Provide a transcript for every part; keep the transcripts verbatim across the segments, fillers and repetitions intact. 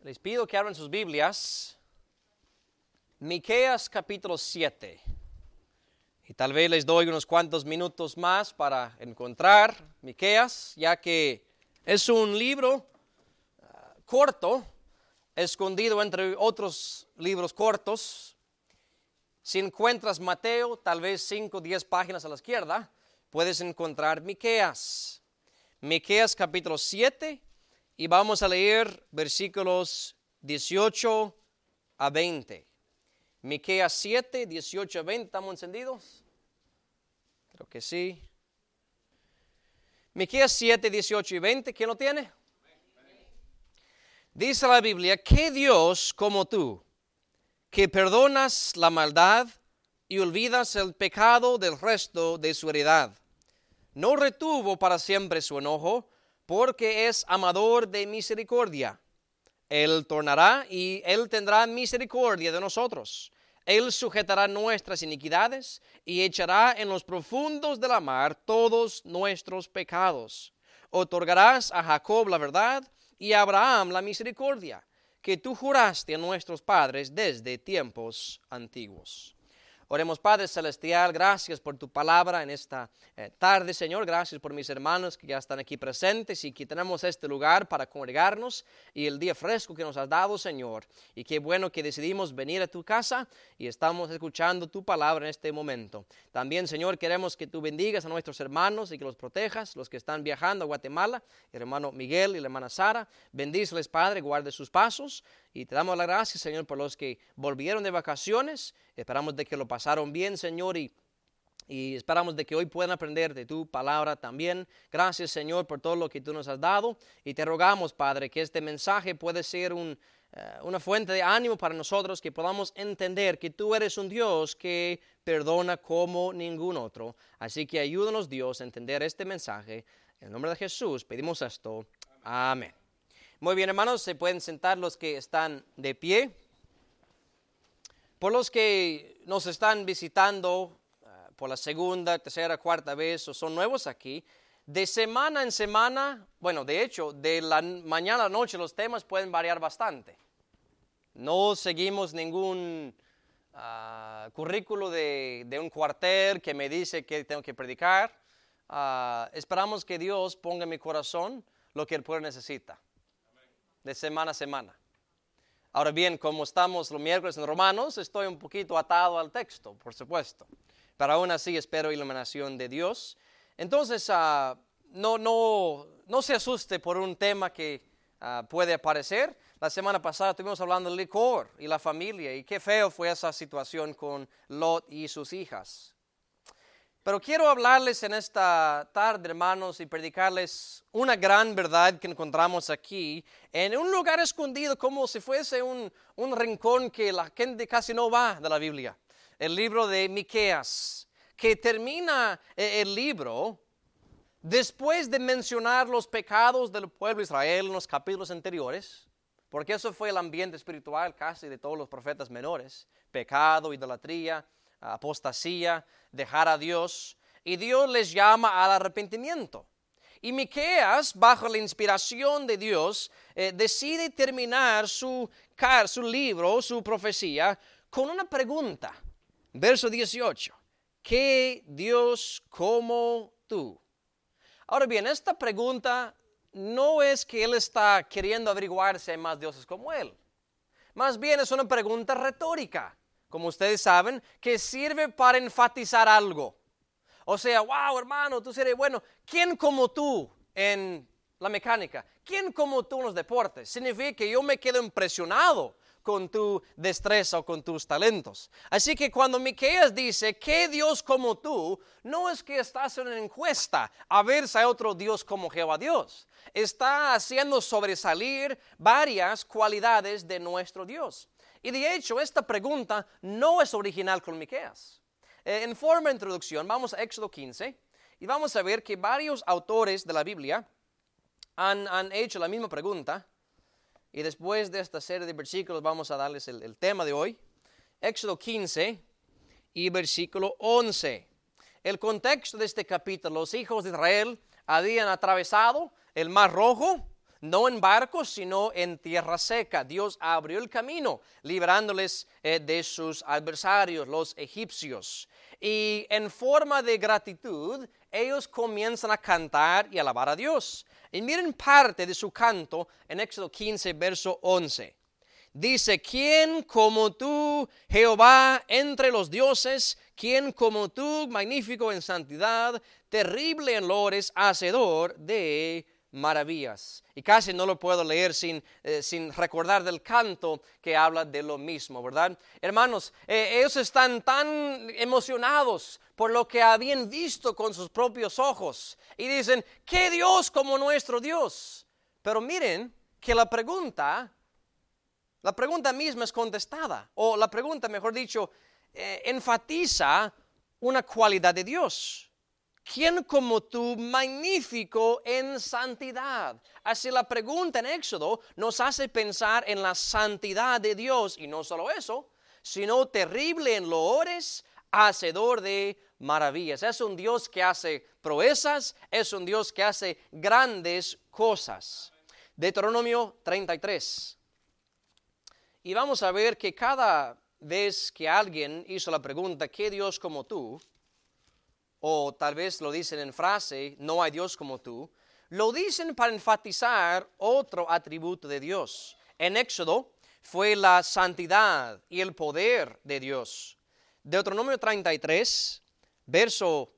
Les pido que abran sus Biblias, Miqueas capítulo siete. Y tal vez les doy unos cuantos minutos más para encontrar Miqueas, ya que es un libro uh, corto, escondido entre otros libros cortos. Si encuentras Mateo, tal vez cinco o diez páginas a la izquierda, puedes encontrar Miqueas. Miqueas capítulo siete. Y vamos a leer versículos dieciocho a veinte. Miqueas siete, dieciocho a veinte. ¿Estamos encendidos? Creo que sí. Miqueas siete, dieciocho y veinte. ¿Quién lo tiene? Dice la Biblia: ¿qué Dios como tú, que perdonas la maldad y olvidas el pecado del resto de su heredad? No retuvo para siempre su enojo, porque es amador de misericordia. Él tornará y Él tendrá misericordia de nosotros. Él sujetará nuestras iniquidades y echará en los profundos de la mar todos nuestros pecados. Otorgarás a Jacob la verdad y a Abraham la misericordia, que tú juraste a nuestros padres desde tiempos antiguos. Oremos. Padre Celestial, gracias por tu palabra en esta eh, tarde, Señor. Gracias por mis hermanos que ya están aquí presentes y que tenemos este lugar para congregarnos y el día fresco que nos has dado, Señor. Y qué bueno que decidimos venir a tu casa y estamos escuchando tu palabra en este momento. También, Señor, queremos que tú bendigas a nuestros hermanos y que los protejas, los que están viajando a Guatemala, el hermano Miguel y la hermana Sara. Bendíceles, Padre, guarde sus pasos. Y te damos las gracias, Señor, por los que volvieron de vacaciones. Esperamos de que lo pasaron bien, Señor, y, y esperamos de que hoy puedan aprender de tu palabra también. Gracias, Señor, por todo lo que tú nos has dado. Y te rogamos, Padre, que este mensaje puede ser un, uh, una fuente de ánimo para nosotros, que podamos entender que tú eres un Dios que perdona como ningún otro. Así que ayúdanos, Dios, a entender este mensaje. En el nombre de Jesús pedimos esto. Amén. Muy bien, hermanos, se pueden sentar los que están de pie. Por los que nos están visitando uh, por la segunda, tercera, cuarta vez o son nuevos aquí, de semana en semana, bueno, de hecho, de la mañana a la noche los temas pueden variar bastante. No seguimos ningún uh, currículo de, de un cuartel que me dice que tengo que predicar. Uh, esperamos que Dios ponga en mi corazón lo que el pueblo necesita, de semana a semana. Ahora bien, como estamos los miércoles en Romanos, estoy un poquito atado al texto, por supuesto. Pero aún así espero iluminación de Dios. Entonces, uh, no, no, no se asuste por un tema que uh, puede aparecer. La semana pasada estuvimos hablando del licor y la familia, y qué feo fue esa situación con Lot y sus hijas. Pero quiero hablarles en esta tarde, hermanos, y predicarles una gran verdad que encontramos aquí, en un lugar escondido, como si fuese un, un rincón que la gente casi no va de la Biblia. El libro de Miqueas, que termina el libro después de mencionar los pecados del pueblo de Israel en los capítulos anteriores, porque eso fue el ambiente espiritual casi de todos los profetas menores: pecado, idolatría, apostasía, dejar a Dios, y Dios les llama al arrepentimiento. Y Miqueas, bajo la inspiración de Dios, eh, decide terminar su, su libro, su profecía, con una pregunta. Verso dieciocho: ¿qué Dios como tú? Ahora bien, esta pregunta no es que él está queriendo averiguar si hay más dioses como él. Más bien es una pregunta retórica, como ustedes saben, que sirve para enfatizar algo. O sea, wow, hermano, tú serías bueno. ¿Quién como tú en la mecánica? ¿Quién como tú en los deportes? Significa que yo me quedo impresionado con tu destreza o con tus talentos. Así que cuando Miqueas dice, ¿qué Dios como tú? No es que estás en una encuesta a ver si hay otro Dios como Jehová Dios. Está haciendo sobresalir varias cualidades de nuestro Dios. Y de hecho, esta pregunta no es original con Miqueas. Eh, en forma de introducción, vamos a Éxodo quince y vamos a ver que varios autores de la Biblia han, han hecho la misma pregunta. Y después de esta serie de versículos vamos a darles el, el tema de hoy. Éxodo quince y versículo once. El contexto de este capítulo: los hijos de Israel habían atravesado el Mar Rojo, no en barcos, sino en tierra seca. Dios abrió el camino, librándoles eh, de sus adversarios, los egipcios. Y en forma de gratitud, ellos comienzan a cantar y alabar a Dios. Y miren parte de su canto en Éxodo quince, verso once. Dice, ¿quién como tú, Jehová, entre los dioses? ¿Quién como tú, magnífico en santidad, terrible en loores, hacedor de maravillas? Y casi no lo puedo leer sin, eh, sin recordar del canto que habla de lo mismo, ¿verdad? Hermanos, eh, ellos están tan emocionados por lo que habían visto con sus propios ojos. Y dicen, ¿qué Dios como nuestro Dios? Pero miren que la pregunta... La pregunta misma es contestada, o la pregunta, mejor dicho, eh, enfatiza una cualidad de Dios. ¿Quién como tú, magnífico en santidad? Así la pregunta en Éxodo nos hace pensar en la santidad de Dios, y no solo eso, sino terrible en loores, hacedor de maravillas. Es un Dios que hace proezas, es un Dios que hace grandes cosas. Deuteronomio treinta y tres. Y vamos a ver que cada vez que alguien hizo la pregunta, ¿qué Dios como tú? O tal vez lo dicen en frase, no hay Dios como tú, lo dicen para enfatizar otro atributo de Dios. En Éxodo fue la santidad y el poder de Dios. Deuteronomio treinta y tres, verso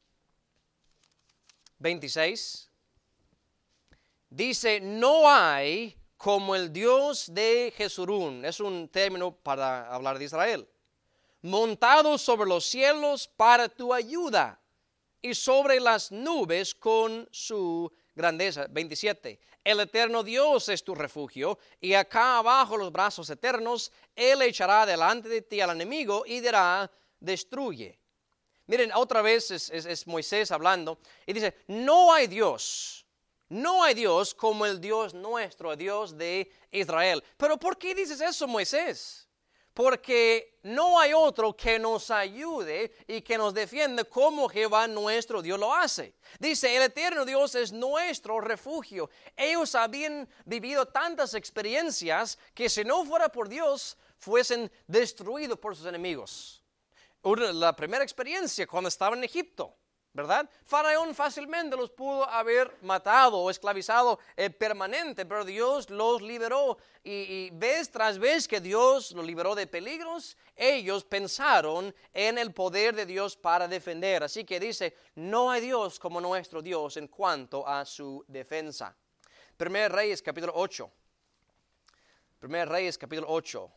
veintiséis, dice, no hay como el Dios de Jesurún, es un término para hablar de Israel, montado sobre los cielos para tu ayuda y sobre las nubes con su grandeza. veintisiete. El eterno Dios es tu refugio y acá abajo los brazos eternos, Él echará delante de ti al enemigo y dirá, destruye. Miren, otra vez es, es, es Moisés hablando y dice, no hay Dios. No hay Dios como el Dios nuestro, el Dios de Israel. ¿Pero por qué dices eso, Moisés? Porque no hay otro que nos ayude y que nos defienda como Jehová nuestro Dios lo hace. Dice, el eterno Dios es nuestro refugio. Ellos habían vivido tantas experiencias que si no fuera por Dios, fuesen destruidos por sus enemigos. La primera experiencia cuando estaban en Egipto, ¿verdad? Faraón fácilmente los pudo haber matado o esclavizado eh, permanente, pero Dios los liberó y, y vez tras vez que Dios los liberó de peligros, ellos pensaron en el poder de Dios para defender. Así que dice, no hay Dios como nuestro Dios en cuanto a su defensa. Primera Reyes capítulo ocho. Primera Reyes capítulo ocho.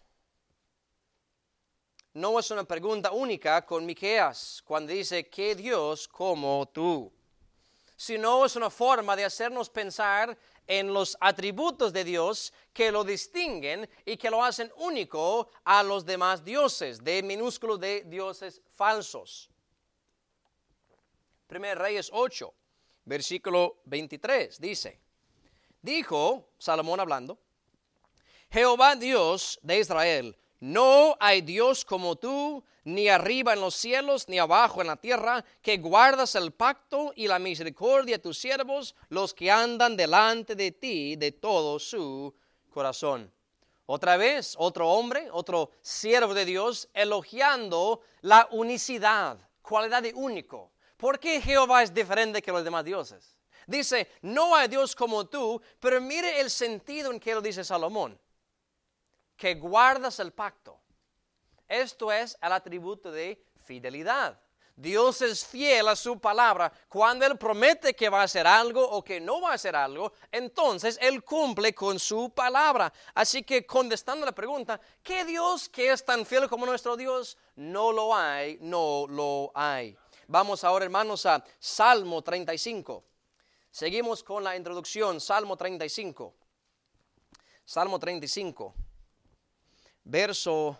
No es una pregunta única con Miqueas cuando dice, ¿qué Dios como tú? Sino es una forma de hacernos pensar en los atributos de Dios que lo distinguen y que lo hacen único a los demás dioses, de minúsculos de dioses falsos. Primera Reyes ocho, versículo veintitrés, dice, dijo Salomón hablando, Jehová Dios de Israel, no hay Dios como tú, ni arriba en los cielos, ni abajo en la tierra, que guardas el pacto y la misericordia de tus siervos, los que andan delante de ti de todo su corazón. Otra vez, otro hombre, otro siervo de Dios, elogiando la unicidad, cualidad de único. ¿Por qué Jehová es diferente que los demás dioses? Dice, no hay Dios como tú, pero mire el sentido en que lo dice Salomón. Que guardas el pacto. Esto es el atributo de fidelidad. Dios es fiel a su palabra. Cuando Él promete que va a hacer algo o que no va a hacer algo, entonces Él cumple con su palabra. Así que contestando la pregunta, ¿qué Dios que es tan fiel como nuestro Dios? No lo hay, no lo hay. Vamos ahora, hermanos, a Salmo treinta y cinco. Seguimos con la introducción, Salmo treinta y cinco. Salmo treinta y cinco. Verso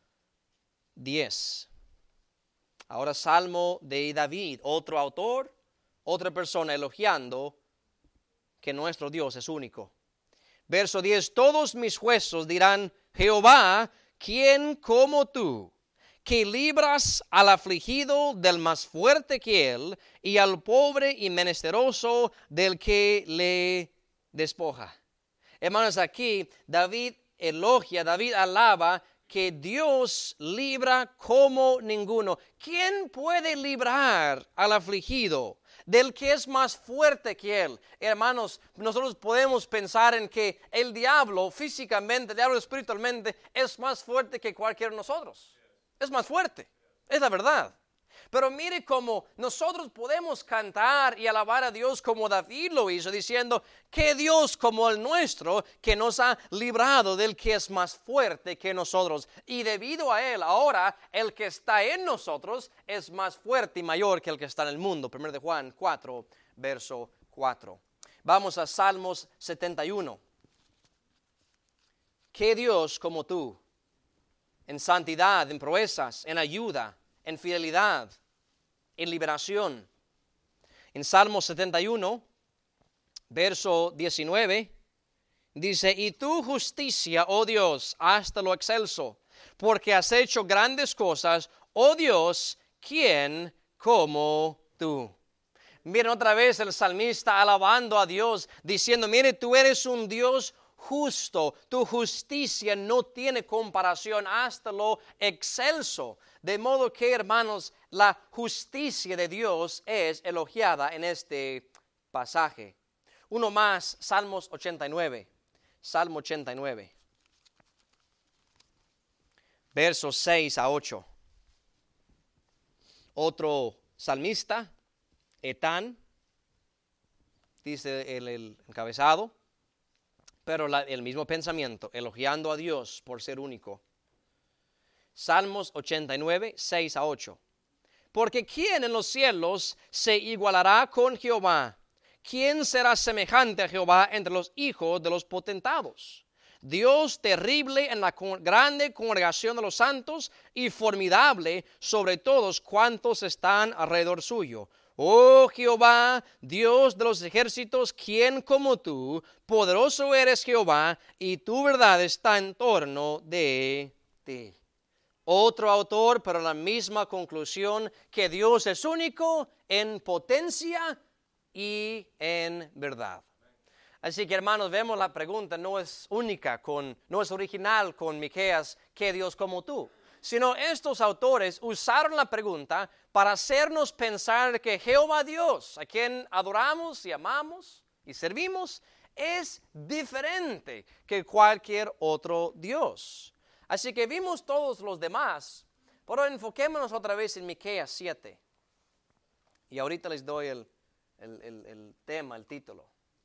diez. Ahora Salmo de David, otro autor, otra persona elogiando que nuestro Dios es único. Verso diez, todos mis huesos dirán, Jehová, ¿quién como tú? Que libras al afligido del más fuerte que él y al pobre y menesteroso del que le despoja. Hermanos, aquí David elogia, David alaba que Dios libra como ninguno. ¿Quién puede librar al afligido del que es más fuerte que él? Hermanos, nosotros podemos pensar en que el diablo físicamente, el diablo espiritualmente es más fuerte que cualquiera de nosotros. Es más fuerte, es la verdad. Pero mire cómo nosotros podemos cantar y alabar a Dios como David lo hizo, diciendo que Dios como el nuestro, que nos ha librado del que es más fuerte que nosotros. Y debido a Él, ahora el que está en nosotros es más fuerte y mayor que el que está en el mundo. Primero de Juan cuatro, verso cuatro. Vamos a Salmos setenta y uno. ¿Qué Dios como tú? En santidad, en proezas, en ayuda, en fidelidad, en liberación. En Salmo setenta y uno, verso diecinueve, dice: y tu justicia, oh Dios, hasta lo excelso, porque has hecho grandes cosas, oh Dios, ¿quién como tú? Miren otra vez el salmista alabando a Dios, diciendo: mire, tú eres un Dios justo, tu justicia no tiene comparación, hasta lo excelso. De modo que, hermanos, la justicia de Dios es elogiada en este pasaje. Uno más, Salmos ochenta y nueve. Salmo ochenta y nueve. Versos seis a ocho. Otro salmista, Etán, dice el, el encabezado, pero la, el mismo pensamiento, elogiando a Dios por ser único. Salmos ochenta y nueve, seis a ocho. Porque ¿quién en los cielos se igualará con Jehová? ¿Quién será semejante a Jehová entre los hijos de los potentados? Dios terrible en la grande congregación de los santos y formidable sobre todos cuantos están alrededor suyo. Oh Jehová, Dios de los ejércitos, ¿quién como tú? Poderoso eres Jehová, y tu verdad está en torno de ti. Otro autor, pero la misma conclusión, que Dios es único en potencia y en verdad. Así que, hermanos, vemos la pregunta no es única, con, no es original con Miqueas, ¿qué Dios como tú? Sino estos autores usaron la pregunta para hacernos pensar que Jehová Dios, a quien adoramos y amamos y servimos, es diferente que cualquier otro Dios. Así que vimos todos los demás, pero enfoquémonos otra vez en Miqueas siete. Y ahorita les doy el, el, el, el tema, el título.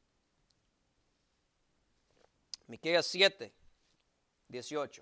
Miqueas siete, dieciocho.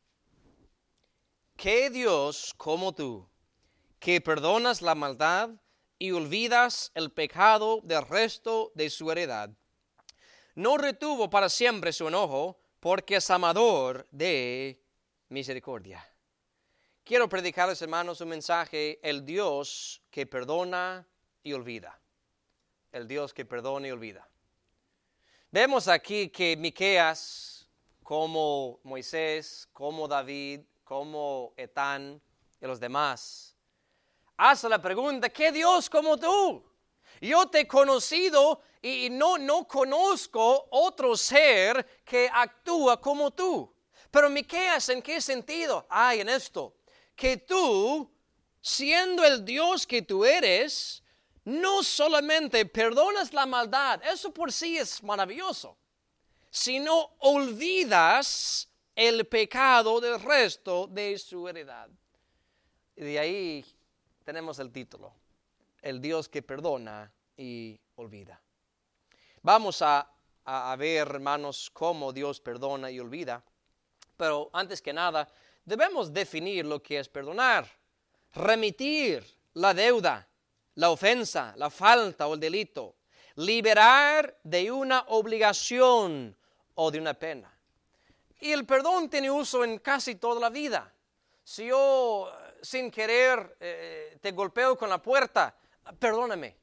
¿Qué Dios como tú, que perdonas la maldad y olvidas el pecado del resto de su heredad, no retuvo para siempre su enojo, porque es amador de misericordia? Quiero predicarles, hermanos, un mensaje: el Dios que perdona y olvida. El Dios que perdona y olvida. Vemos aquí que Miqueas, como Moisés, como David, como Etán y los demás, hace la pregunta: ¿qué Dios como tú? Yo te he conocido y no, no conozco otro ser que actúa como tú. Pero Miqueas, ¿en qué sentido? Ay, en esto, que tú, siendo el Dios que tú eres, no solamente perdonas la maldad, eso por sí es maravilloso, sino olvidas el pecado del resto de su heredad. Y de ahí tenemos el título: el Dios que perdona y olvida. Vamos a, a, a ver, hermanos, cómo Dios perdona y olvida. Pero antes que nada, debemos definir lo que es perdonar. Remitir la deuda, la ofensa, la falta o el delito. Liberar de una obligación o de una pena. Y el perdón tiene uso en casi toda la vida. Si yo sin querer eh, te golpeo con la puerta, perdóname.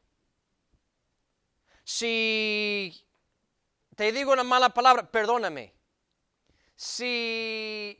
Si te digo una mala palabra, perdóname. Si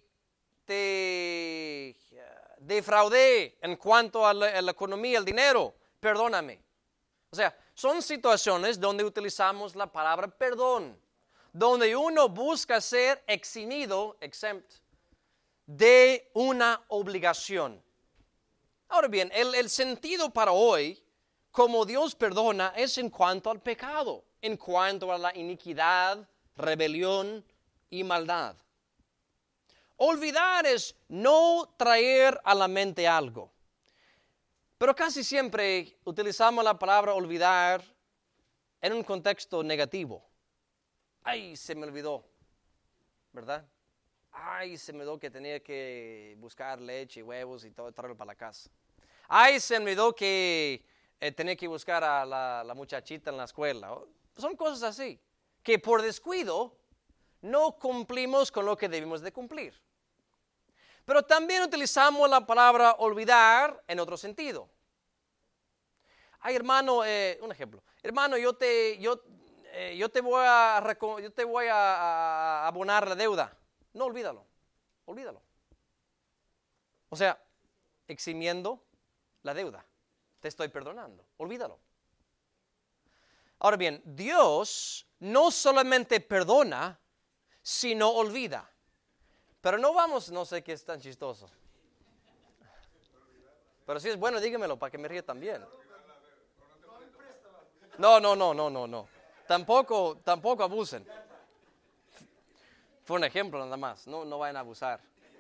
te defraudé en cuanto a la, a la economía, el dinero, perdóname. O sea, son situaciones donde utilizamos la palabra perdón. donde uno busca ser eximido, exempt, de una obligación. Ahora bien, el, el sentido para hoy, como Dios perdona, es en cuanto al pecado, en cuanto a la iniquidad, rebelión y maldad. Olvidar es no traer a la mente algo. Pero casi siempre utilizamos la palabra olvidar en un contexto negativo. Ay, se me olvidó, ¿verdad? Ay, se me olvidó que tenía que buscar leche y huevos y todo, traerlo para la casa. Ay, se me olvidó que eh, tenía que buscar a la, la muchachita en la escuela. Son cosas así, que por descuido no cumplimos con lo que debemos de cumplir. Pero también utilizamos la palabra olvidar en otro sentido. Ay, hermano, eh, un ejemplo. Hermano, yo te, yo, eh, yo te voy, a, yo te voy a, a abonar la deuda. No, olvídalo, olvídalo. O sea, eximiendo la deuda. Te estoy perdonando, olvídalo. Ahora bien, Dios no solamente perdona, sino olvida. Pero no vamos, no sé qué es tan chistoso. Pero si es bueno, dígamelo para que me ríe también. No, no, no, no, no, no. Tampoco, tampoco abusen. Fue un ejemplo nada más, no, no vayan a abusar.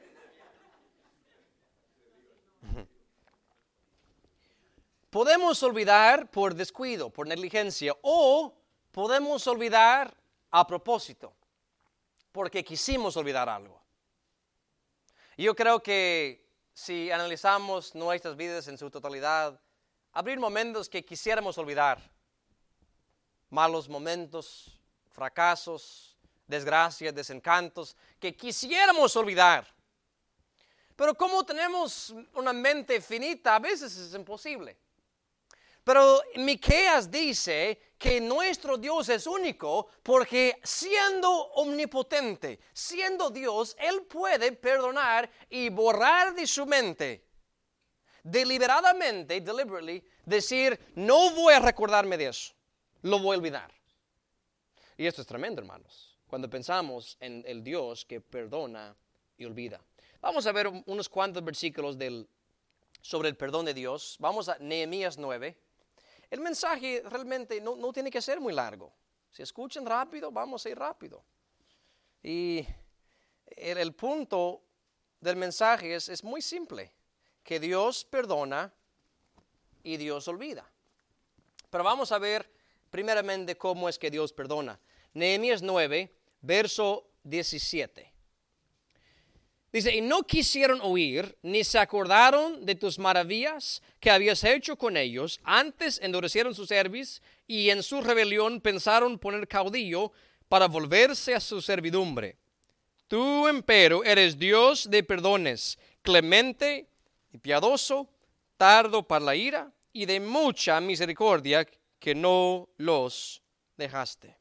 Podemos olvidar por descuido, por negligencia, o podemos olvidar a propósito, porque quisimos olvidar algo. Yo creo que si analizamos nuestras vidas en su totalidad, habría momentos que quisiéramos olvidar. Malos momentos, fracasos, desgracias, desencantos, que quisiéramos olvidar. Pero como tenemos una mente finita, a veces es imposible. Pero Miqueas dice que nuestro Dios es único porque siendo omnipotente, siendo Dios, Él puede perdonar y borrar de su mente, deliberadamente, deliberately, decir, no voy a recordarme de eso, lo voy a olvidar. Y esto es tremendo, hermanos, cuando pensamos en el Dios que perdona y olvida. Vamos a ver unos cuantos versículos del, sobre el perdón de Dios. Vamos a Nehemías nueve. El mensaje realmente no, no tiene que ser muy largo. Si escuchan rápido, vamos a ir rápido. Y el, el punto del mensaje es, es muy simple. Que Dios perdona y Dios olvida. Pero vamos a ver primeramente cómo es que Dios perdona. Nehemías nueve, verso diecisiete. Dice, y no quisieron oír, ni se acordaron de tus maravillas que habías hecho con ellos. Antes endurecieron su cerviz y en su rebelión pensaron poner caudillo para volverse a su servidumbre. Tú, empero, eres Dios de perdones, clemente y piadoso, tardo para la ira y de mucha misericordia, que no los dejaste.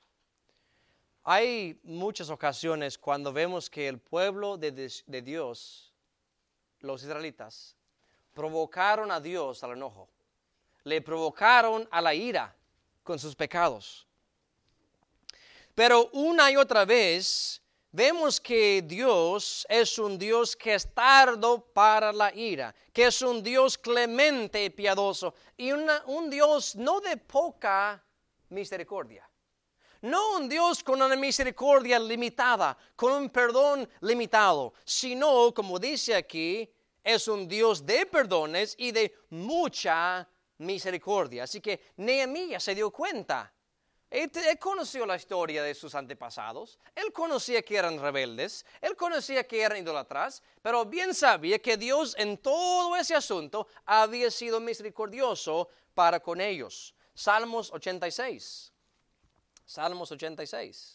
Hay muchas ocasiones cuando vemos que el pueblo de, de Dios, los israelitas, provocaron a Dios al enojo. Le provocaron a la ira con sus pecados. Pero una y otra vez vemos que Dios es un Dios que es tardo para la ira, que es un Dios clemente y piadoso, y una, un Dios no de poca misericordia. No un Dios con una misericordia limitada, con un perdón limitado, sino, como dice aquí, es un Dios de perdones y de mucha misericordia. Así que Nehemías se dio cuenta. Él, él conoció la historia de sus antepasados, él conocía que eran rebeldes, él conocía que eran idólatras, pero bien sabía que Dios en todo ese asunto había sido misericordioso para con ellos. Salmos ochenta y seis. Salmos ochenta y seis.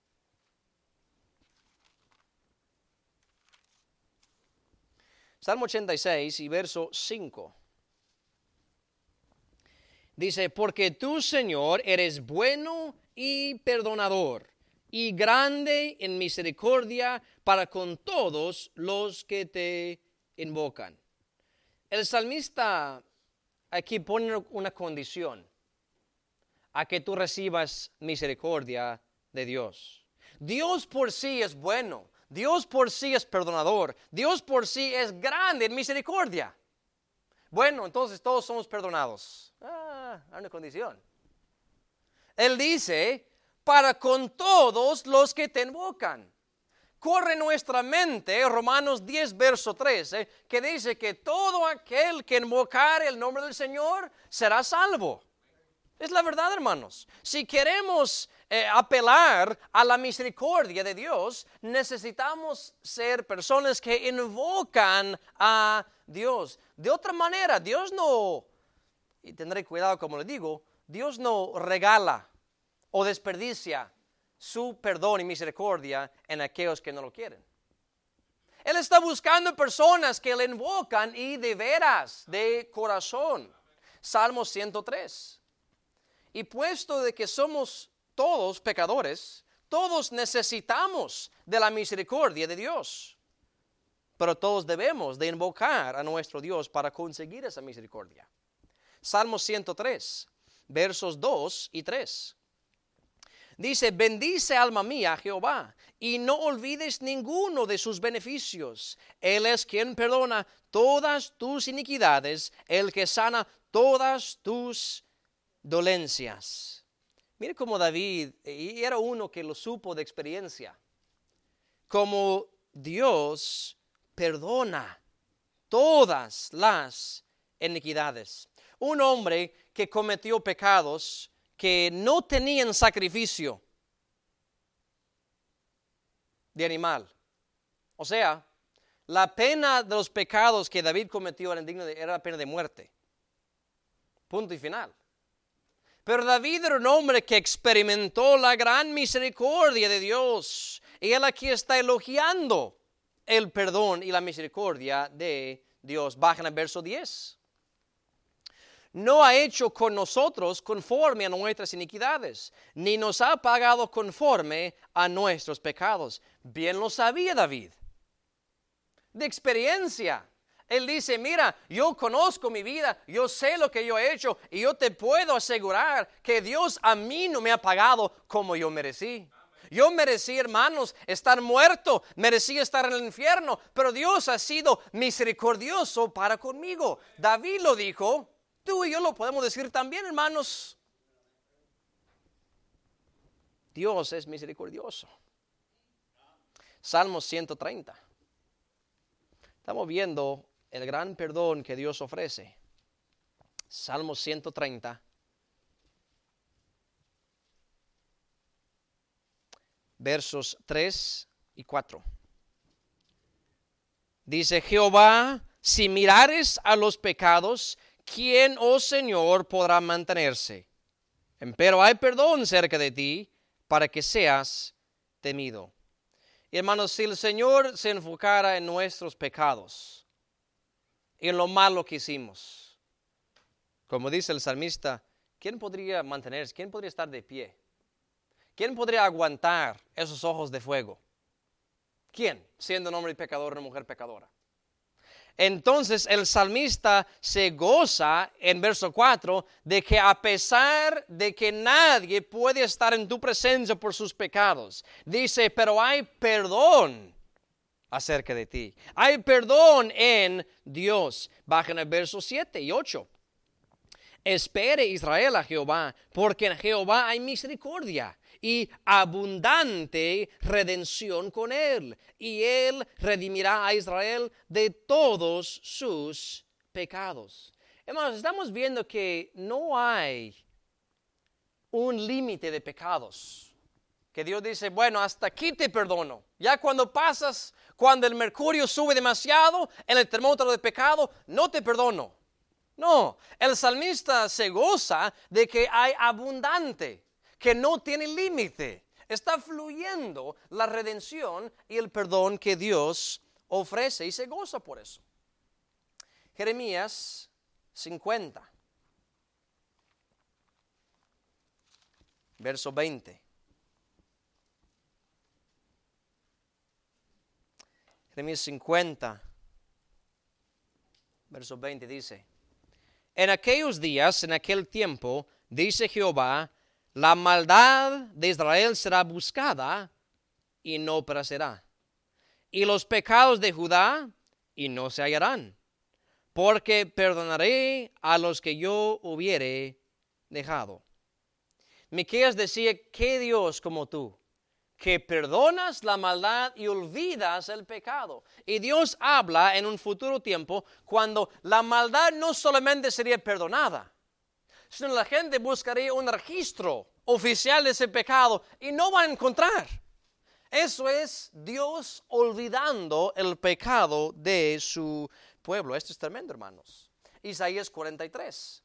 Salmo ochenta y seis y verso cinco. Dice, porque tú, Señor, eres bueno y perdonador, y grande en misericordia para con todos los que te invocan. El salmista aquí pone una condición: a que tú recibas misericordia de Dios. Dios por sí es bueno. Dios por sí es perdonador. Dios por sí es grande en misericordia. Bueno, entonces todos somos perdonados. Ah, hay una condición. Él dice, para con todos los que te invocan. Corre nuestra mente, Romanos diez, verso trece, que dice que todo aquel que invocare el nombre del Señor será salvo. Es la verdad, hermanos. Si queremos eh, apelar a la misericordia de Dios, necesitamos ser personas que invocan a Dios. De otra manera, Dios no, y tendré cuidado como le digo, Dios no regala o desperdicia su perdón y misericordia en aquellos que no lo quieren. Él está buscando personas que le invocan y de veras, de corazón. Salmo ciento tres. Y puesto de que somos todos pecadores, todos necesitamos de la misericordia de Dios. Pero todos debemos de invocar a nuestro Dios para conseguir esa misericordia. Salmo ciento tres, versos dos y tres. Dice, bendice alma mía a Jehová, y no olvides ninguno de sus beneficios. Él es quien perdona todas tus iniquidades, el que sana todas tus dolencias. Mire cómo David, y era uno que lo supo de experiencia, como Dios perdona todas las iniquidades. Un hombre que cometió pecados que no tenían sacrificio de animal. O sea, la pena de los pecados que David cometió era indigna de, era la pena de muerte. Punto y final. Pero David era un hombre que experimentó la gran misericordia de Dios. Y él aquí está elogiando el perdón y la misericordia de Dios. Bajan al verso diez. No ha hecho con nosotros conforme a nuestras iniquidades, ni nos ha pagado conforme a nuestros pecados. Bien lo sabía David. De experiencia. Él dice, mira, yo conozco mi vida, yo sé lo que yo he hecho, y yo te puedo asegurar que Dios a mí no me ha pagado como yo merecí. Yo merecí, hermanos, estar muerto, merecí estar en el infierno, pero Dios ha sido misericordioso para conmigo. David lo dijo. Tú y yo lo podemos decir también, hermanos. Dios es misericordioso. Salmo ciento treinta. Estamos viendo el gran perdón que Dios ofrece. Salmo ciento treinta. Versos tres y cuatro. Dice, Jehová, si mirares a los pecados, ¿quién, oh Señor, podrá mantenerse? Empero hay perdón cerca de ti, para que seas temido. Y hermanos, si el Señor se enfocara en nuestros pecados, y en lo malo que hicimos, como dice el salmista, ¿quién podría mantenerse? ¿Quién podría estar de pie? ¿Quién podría aguantar esos ojos de fuego? ¿Quién? Siendo un hombre pecador, una mujer pecadora. Entonces el salmista se goza en verso cuatro de que a pesar de que nadie puede estar en tu presencia por sus pecados, dice, pero hay perdón acerca de ti. Hay perdón en Dios. Bajen el verso siete y ocho. Espere Israel a Jehová, porque en Jehová hay misericordia y abundante redención con él, y él redimirá a Israel de todos sus pecados. Hermanos, estamos viendo que no hay un límite de pecados. Que Dios dice, bueno, hasta aquí te perdono. Ya cuando pasas, cuando el mercurio sube demasiado en el termómetro de pecado, no te perdono. No, el salmista se goza de que hay abundante, que no tiene límite. Está fluyendo la redención y el perdón que Dios ofrece y se goza por eso. Jeremías cincuenta, verso veinte. Jeremías cincuenta, verso veinte dice, en aquellos días, en aquel tiempo, dice Jehová, La maldad de Israel será buscada y no perecerá. Y los pecados de Judá y no se hallarán. Porque perdonaré a los que yo hubiere dejado. Miqueas decía, ¿qué Dios como tú? Que perdonas la maldad y olvidas el pecado. Y Dios habla en un futuro tiempo cuando la maldad no solamente sería perdonada, sino la gente buscaría un registro oficial de ese pecado y no va a encontrar. Eso es Dios olvidando el pecado de su pueblo. Esto es tremendo, hermanos. Isaías cuarenta y tres.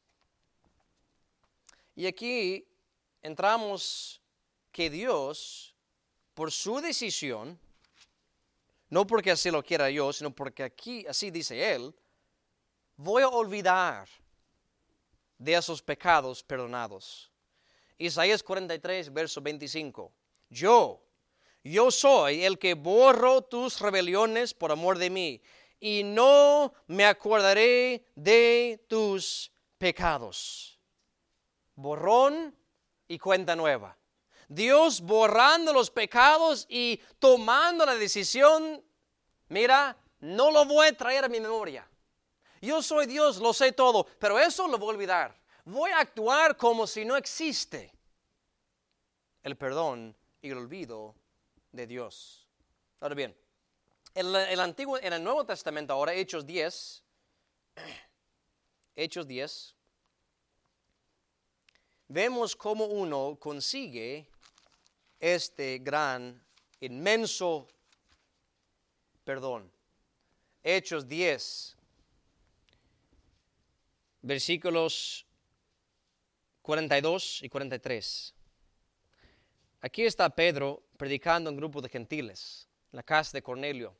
Y aquí entramos que Dios, por su decisión, no porque así lo quiera yo, sino porque aquí, así dice Él, voy a olvidar de esos pecados perdonados. Isaías cuarenta y tres, verso veinticinco. Yo, yo soy el que borro tus rebeliones por amor de mí, y no me acordaré de tus pecados. Borrón y cuenta nueva. Dios borrando los pecados y tomando la decisión, mira, no lo voy a traer a mi memoria. Yo soy Dios, lo sé todo, pero eso lo voy a olvidar. Voy a actuar como si no existe el perdón y el olvido de Dios. Ahora bien, en el, Antiguo, en el Nuevo Testamento ahora, Hechos diez, Hechos diez, vemos cómo uno consigue este gran, inmenso perdón. Hechos diez, versículos cuarenta y dos y cuarenta y tres. Aquí está Pedro predicando a un grupo de gentiles en la casa de Cornelio.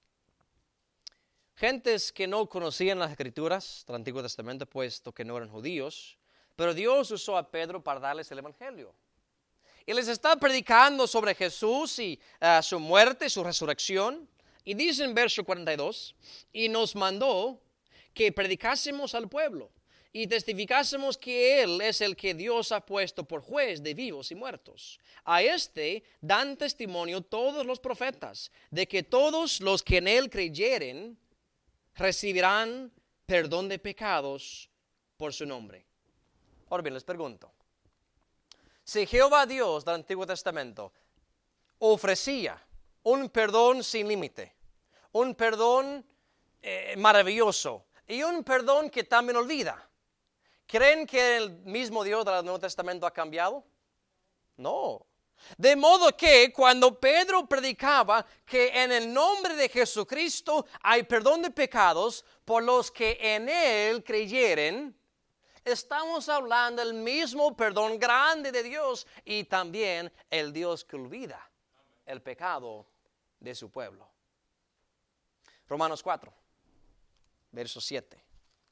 Gentes que no conocían las escrituras del Antiguo Testamento, puesto que no eran judíos, pero Dios usó a Pedro para darles el evangelio. Y les está predicando sobre Jesús y uh, su muerte, su resurrección. Y dice en verso cuarenta y dos, y nos mandó que predicásemos al pueblo y testificásemos que Él es el que Dios ha puesto por juez de vivos y muertos. A este dan testimonio todos los profetas de que todos los que en Él creyeren recibirán perdón de pecados por su nombre. Ahora bien, les pregunto, si Jehová Dios del Antiguo Testamento ofrecía un perdón sin límite, un perdón eh, maravilloso y un perdón que también olvida, ¿creen que el mismo Dios del Nuevo Testamento ha cambiado? No. De modo que cuando Pedro predicaba que en el nombre de Jesucristo hay perdón de pecados por los que en Él creyeren, estamos hablando del mismo perdón grande de Dios y también el Dios que olvida el pecado de su pueblo. Romanos cuatro, verso siete.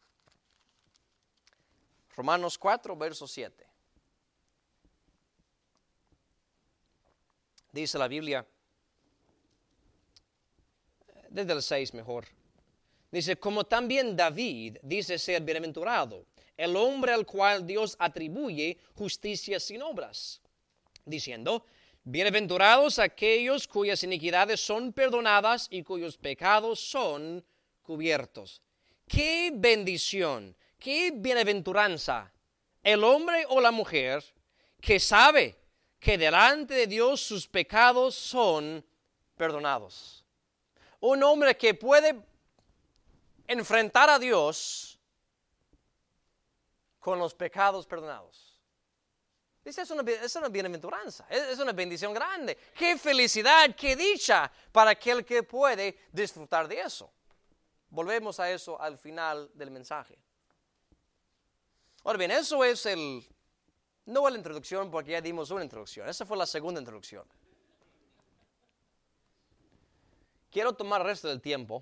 Romanos cuatro, verso siete. Dice la Biblia, desde el seis mejor. Dice, como también David dice ser bienaventurado, el hombre al cual Dios atribuye justicia sin obras, diciendo, bienaventurados aquellos cuyas iniquidades son perdonadas y cuyos pecados son cubiertos. ¡Qué bendición! ¡Qué bienaventuranza! El hombre o la mujer que sabe que delante de Dios sus pecados son perdonados. Un hombre que puede enfrentar a Dios con los pecados perdonados. Dice, es una, es una bienaventuranza, es, es una bendición grande. ¡Qué felicidad, qué dicha para aquel que puede disfrutar de eso! Volvemos a eso al final del mensaje. Ahora bien, eso es el... No la introducción, porque ya dimos una introducción. Esa fue la segunda introducción. Quiero tomar el resto del tiempo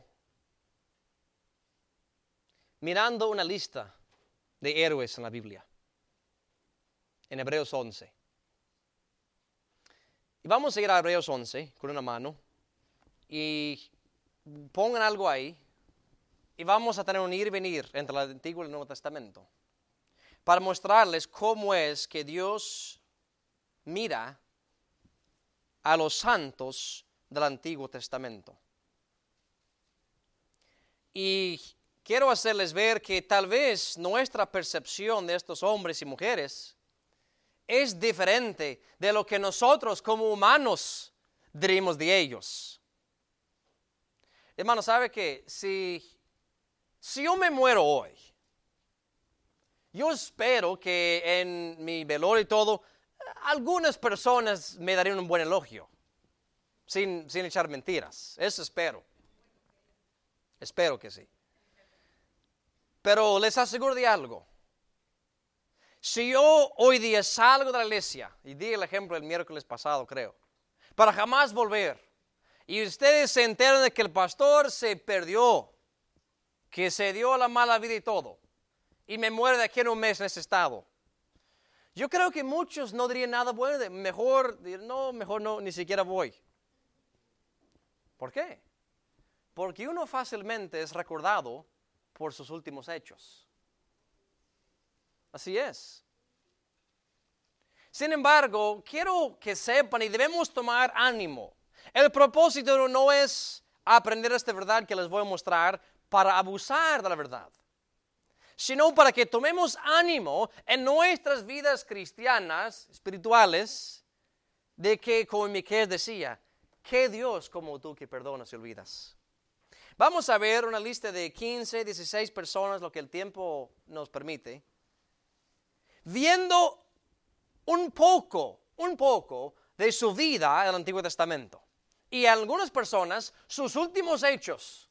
mirando una lista de héroes en la Biblia, en Hebreos once. Y vamos a ir a Hebreos once con una mano y pongan algo ahí y vamos a tener un ir y venir entre el Antiguo y el Nuevo Testamento, para mostrarles cómo es que Dios mira a los santos del Antiguo Testamento. Y quiero hacerles ver que tal vez nuestra percepción de estos hombres y mujeres es diferente de lo que nosotros como humanos diríamos de ellos. Hermano, ¿sabe qué? Si, si yo me muero hoy, yo espero que en mi velorio y todo, algunas personas me darían un buen elogio, sin, sin echar mentiras. Eso espero. Espero que sí. Pero les aseguro de algo. Si yo hoy día salgo de la iglesia, y di el ejemplo el miércoles pasado, creo, para jamás volver, y ustedes se enteran de que el pastor se perdió, que se dio la mala vida y todo, y me muere de aquí en un mes en ese estado, yo creo que muchos no dirían nada bueno, de mejor, no, mejor no, ni siquiera voy. ¿Por qué? Porque uno fácilmente es recordado por sus últimos hechos. Así es. Sin embargo, quiero que sepan y debemos tomar ánimo. El propósito no es aprender esta verdad que les voy a mostrar para abusar de la verdad, sino para que tomemos ánimo en nuestras vidas cristianas, espirituales, de que, como Miqueas decía, ¿qué Dios como tú que perdonas y olvidas? Vamos a ver una lista de quince, dieciséis personas, lo que el tiempo nos permite, viendo un poco, un poco de su vida en el Antiguo Testamento. Y algunas personas, sus últimos hechos.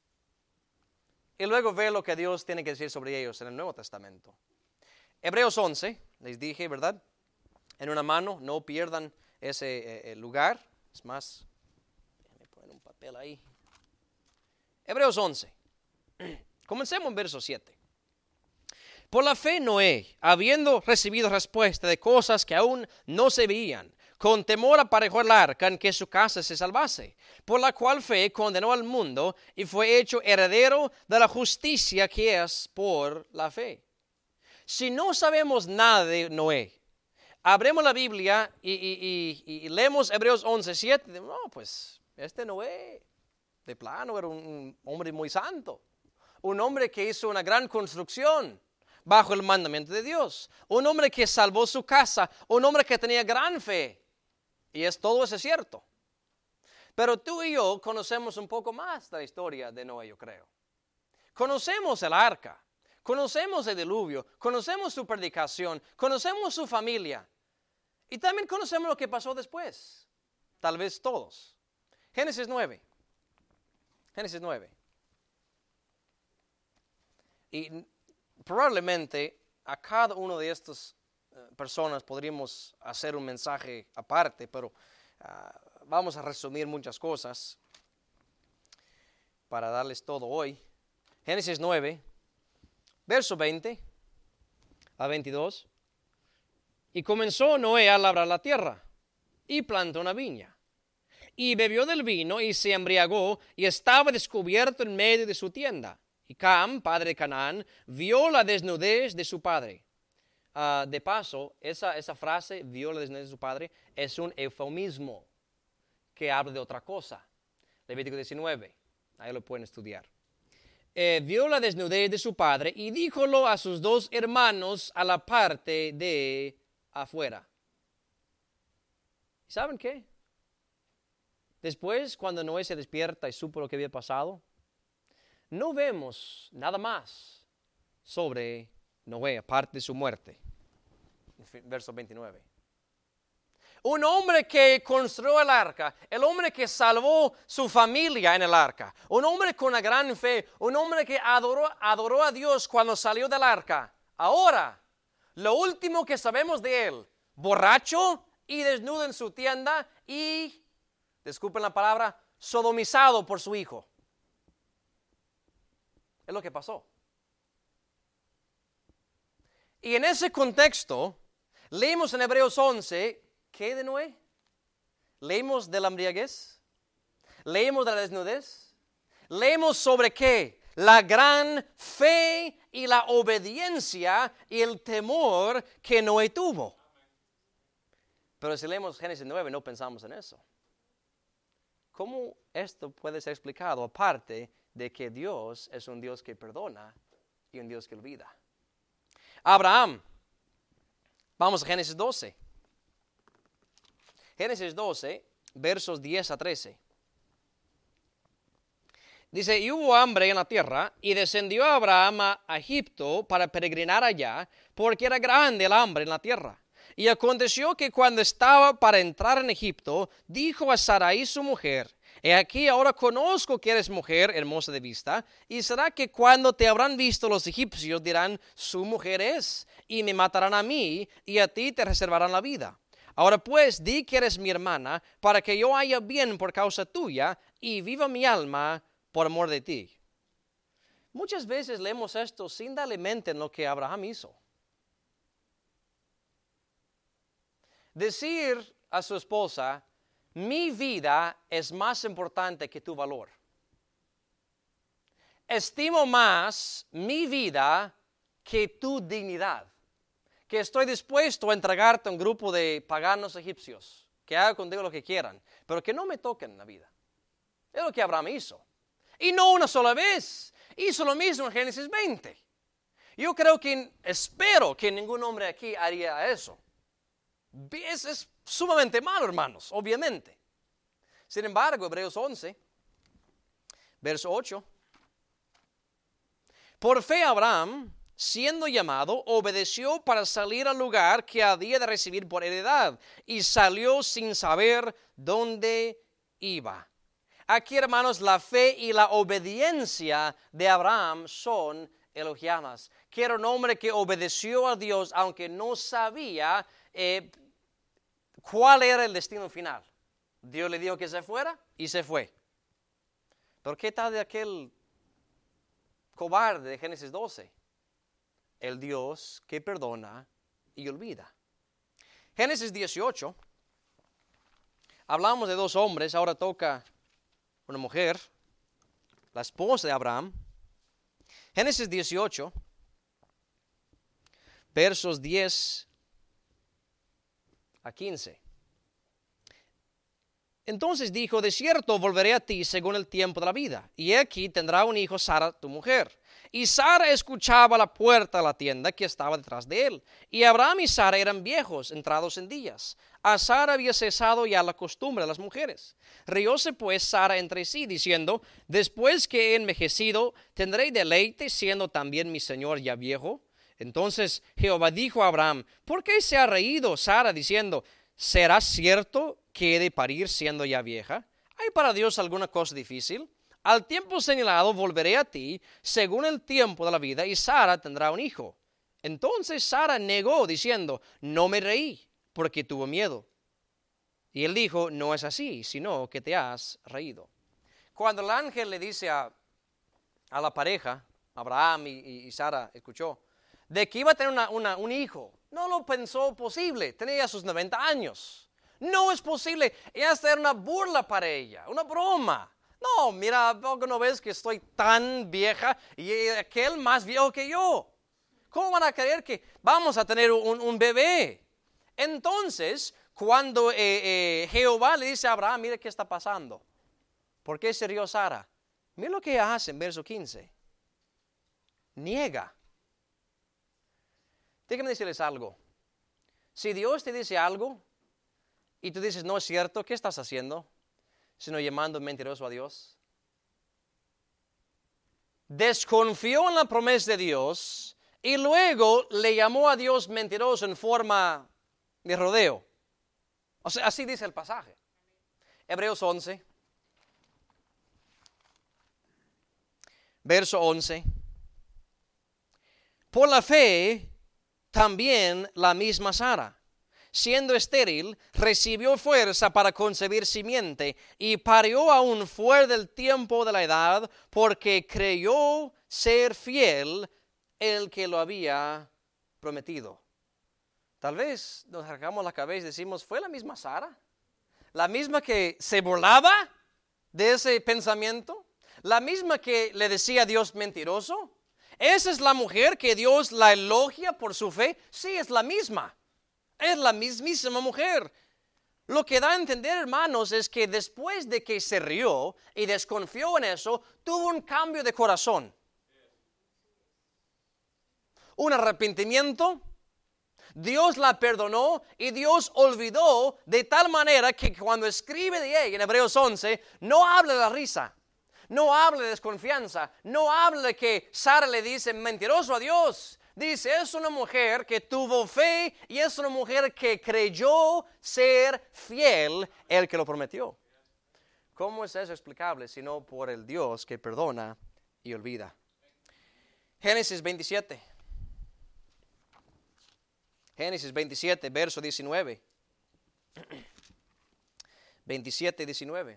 Y luego ver lo que Dios tiene que decir sobre ellos en el Nuevo Testamento. Hebreos once, les dije, ¿verdad? En una mano, no pierdan ese eh, lugar. Es más, déjenme poner un papel ahí. Hebreos once. Comencemos en verso siete. Por la fe Noé, habiendo recibido respuesta de cosas que aún no se veían, con temor aparejó el arca en que su casa se salvase, por la cual fe condenó al mundo y fue hecho heredero de la justicia que es por la fe. Si no sabemos nada de Noé, abremos la Biblia y, y, y, y leemos Hebreos once, siete. No, pues este Noé de plano era un hombre muy santo, un hombre que hizo una gran construcción bajo el mandamiento de Dios, un hombre que salvó su casa, un hombre que tenía gran fe. Y es todo eso cierto. Pero tú y yo conocemos un poco más de la historia de Noé, yo creo. Conocemos el arca, conocemos el diluvio, conocemos su predicación, conocemos su familia. Y también conocemos lo que pasó después. Tal vez todos. Génesis nueve. Génesis nueve. Y probablemente a cada uno de estas uh, personas podríamos hacer un mensaje aparte, pero uh, vamos a resumir muchas cosas para darles todo hoy. Génesis nueve, verso veinte a veintidós. Y comenzó Noé a labrar la tierra y plantó una viña. Y bebió del vino y se embriagó y estaba descubierto en medio de su tienda. Y Cam, padre de Canaán, vio la desnudez de su padre. Uh, de paso, esa, esa frase, vio la desnudez de su padre, es un eufemismo que habla de otra cosa. Levítico diecinueve, ahí lo pueden estudiar. Eh, vio la desnudez de su padre y díjolo a sus dos hermanos a la parte de afuera. ¿Saben qué? Después, cuando Noé se despierta y supo lo que había pasado, no vemos nada más sobre Noé, aparte de su muerte. Verso veintinueve. Un hombre que construyó el arca, el hombre que salvó su familia en el arca, un hombre con una gran fe, un hombre que adoró, adoró a Dios cuando salió del arca. Ahora, lo último que sabemos de él, borracho y desnudo en su tienda y, disculpen la palabra, sodomizado por su hijo. Es lo que pasó. Y en ese contexto, leímos en Hebreos once, ¿qué de Noé? Leímos de la embriaguez, leímos de la desnudez, leímos sobre qué, la gran fe y la obediencia y el temor que Noé tuvo. Pero si leemos Génesis nueve no pensamos en eso. ¿Cómo esto puede ser explicado aparte de que Dios es un Dios que perdona y un Dios que olvida? Abraham. Vamos a Génesis doce. Génesis doce, versos diez a trece. Dice, y hubo hambre en la tierra, y descendió Abraham a Egipto para peregrinar allá, porque era grande el hambre en la tierra. Y aconteció que cuando estaba para entrar en Egipto, dijo a Sarai su mujer, he aquí ahora conozco que eres mujer hermosa de vista, y será que cuando te habrán visto los egipcios dirán, su mujer es, y me matarán a mí, y a ti te reservarán la vida. Ahora pues, di que eres mi hermana, para que yo haya bien por causa tuya, y viva mi alma por amor de ti. Muchas veces leemos esto sin darle mente en lo que Abraham hizo. Decir a su esposa, mi vida es más importante que tu valor. Estimo más mi vida que tu dignidad. Que estoy dispuesto a entregarte a un grupo de paganos egipcios, que hagan contigo lo que quieran, pero que no me toquen la vida. Es lo que Abraham hizo. Y no una sola vez. Hizo lo mismo en Génesis veinte. Yo creo que, espero que ningún hombre aquí haría eso. Es, es sumamente malo, hermanos, obviamente. Sin embargo, Hebreos once, verso ocho. Por fe Abraham, siendo llamado, obedeció para salir al lugar que había de recibir por heredad, y salió sin saber dónde iba. Aquí, hermanos, la fe y la obediencia de Abraham son elogiadas. Que era un hombre que obedeció a Dios, aunque no sabía eh, cuál era el destino final. Dios le dijo que se fuera y se fue. Pero ¿qué tal de aquel cobarde de Génesis doce? El Dios que perdona y olvida. Génesis dieciocho. Hablamos de dos hombres, ahora toca una mujer, la esposa de Abraham. Génesis dieciocho, versos diez a quince. Entonces dijo, de cierto volveré a ti según el tiempo de la vida, y aquí tendrá un hijo Sara tu mujer. Y Sara escuchaba a la puerta de la tienda que estaba detrás de él. Y Abraham y Sara eran viejos, entrados en días. A Sara había cesado ya la costumbre de las mujeres. Rióse pues Sara entre sí, diciendo, después que he envejecido, ¿tendré deleite siendo también mi señor ya viejo? Entonces Jehová dijo a Abraham, ¿por qué se ha reído Sara diciendo, ¿será cierto que he de parir siendo ya vieja? ¿Hay para Dios alguna cosa difícil? Al tiempo señalado volveré a ti, según el tiempo de la vida, y Sara tendrá un hijo. Entonces Sara negó, diciendo, no me reí, porque tuvo miedo. Y él dijo, no es así, sino que te has reído. Cuando el ángel le dice a, a la pareja, Abraham y, y Sara escuchó, de que iba a tener una, una, un hijo, no lo pensó posible, tenía sus noventa años. No es posible, y hasta era una burla para ella, una broma. No, mira, ¿no ves que estoy tan vieja y aquel más viejo que yo? ¿Cómo van a creer que vamos a tener un, un bebé? Entonces, cuando eh, eh, Jehová le dice a Abraham, mira qué está pasando. ¿Por qué se rió Sara? Mira lo que hace en verso quince. Niega. Déjenme decirles algo. Si Dios te dice algo y tú dices, no es cierto, ¿qué estás haciendo? Sino llamando mentiroso a Dios. Desconfió en la promesa de Dios y luego le llamó a Dios mentiroso en forma de rodeo. O sea, así dice el pasaje. Hebreos once. Verso once. Por la fe, también la misma Sara, siendo estéril, recibió fuerza para concebir simiente y parió aún fuera del tiempo de la edad, porque creyó ser fiel el que lo había prometido. Tal vez nos arrancamos la cabeza y decimos, ¿fue la misma Sara? ¿La misma que se burlaba de ese pensamiento? ¿La misma que le decía a Dios mentiroso? ¿Esa es la mujer que Dios la elogia por su fe? Sí, es la misma. Es la mismísima mujer. Lo que da a entender, hermanos, es que después de que se rió y desconfió en eso, tuvo un cambio de corazón. Un arrepentimiento. Dios la perdonó y Dios olvidó de tal manera que cuando escribe de ella en Hebreos once, no habla de la risa, no habla de desconfianza, no habla de que Sara le dice mentiroso a Dios. Dice, es una mujer que tuvo fe y es una mujer que creyó ser fiel el que lo prometió. ¿Cómo es eso explicable sino por el Dios que perdona y olvida? Génesis veintisiete. Génesis veintisiete, verso diecinueve. veintisiete, diecinueve.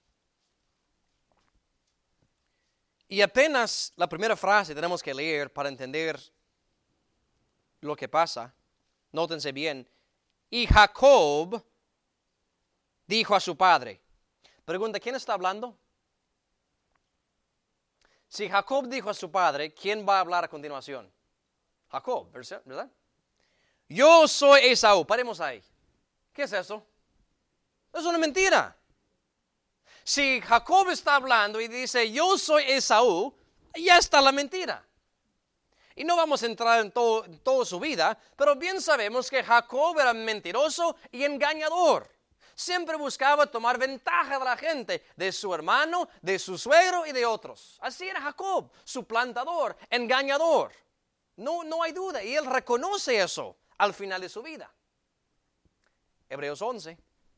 Y apenas la primera frase tenemos que leer para entender lo que pasa. Nótense bien. Y Jacob dijo a su padre. Pregunta, ¿quién está hablando? Si Jacob dijo a su padre, ¿quién va a hablar a continuación? Jacob, ¿verdad? Yo soy Esaú. Paremos ahí. ¿Qué es eso? Es una mentira. Si Jacob está hablando y dice, yo soy Esaú, ya está la mentira. Y no vamos a entrar en, todo, en toda su vida, pero bien sabemos que Jacob era mentiroso y engañador. Siempre buscaba tomar ventaja de la gente, de su hermano, de su suegro y de otros. Así era Jacob, suplantador, engañador. No, no hay duda, y él reconoce eso al final de su vida. Hebreos once.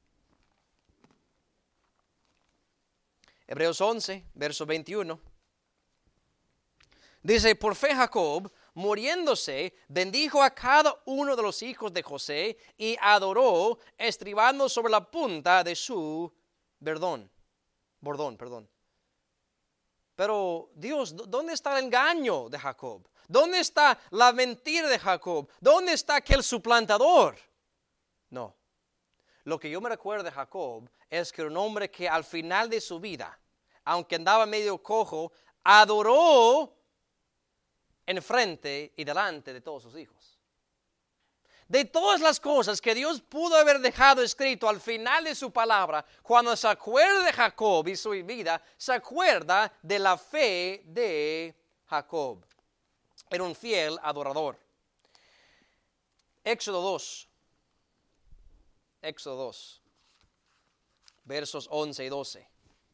Hebreos once, verso veintiuno. Dice, por fe Jacob, muriéndose, bendijo a cada uno de los hijos de José y adoró, estribando sobre la punta de su bordón. Bordón, perdón. Pero Dios, ¿dónde está el engaño de Jacob? ¿Dónde está la mentira de Jacob? ¿Dónde está aquel suplantador? No. Lo que yo me recuerdo de Jacob es que era un hombre que al final de su vida, aunque andaba medio cojo, adoró enfrente y delante de todos sus hijos. De todas las cosas que Dios pudo haber dejado escrito al final de su palabra, cuando se acuerda de Jacob y su vida, se acuerda de la fe de Jacob. Era un fiel adorador. Éxodo dos. Éxodo dos. Versos once y doce.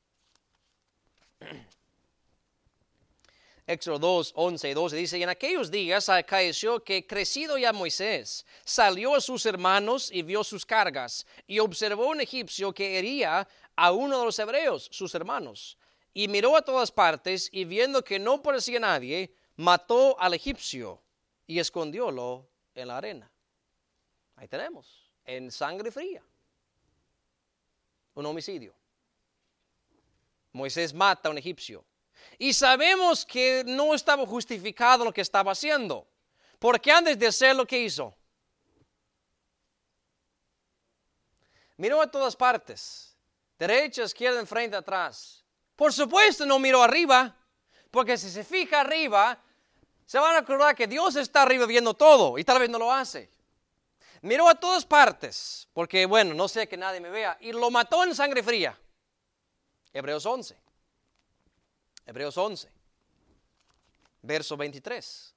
Éxodo dos, once y doce dice, y en aquellos días acaeció que crecido ya Moisés, salió a sus hermanos y vio sus cargas, y observó un egipcio que hería a uno de los hebreos, sus hermanos, y miró a todas partes, y viendo que no parecía nadie, mató al egipcio, y escondiólo en la arena. Ahí tenemos, en sangre fría, un homicidio. Moisés mata a un egipcio. Y sabemos que no estaba justificado lo que estaba haciendo. Porque antes de hacer lo que hizo, miró a todas partes. Derecha, izquierda, enfrente, atrás. Por supuesto no miró arriba. Porque si se fija arriba, se van a acordar que Dios está arriba viendo todo. Y tal vez no lo hace. Miró a todas partes. Porque bueno, no sé que nadie me vea. Y lo mató en sangre fría. Hebreos once. Hebreos once, verso veintitrés.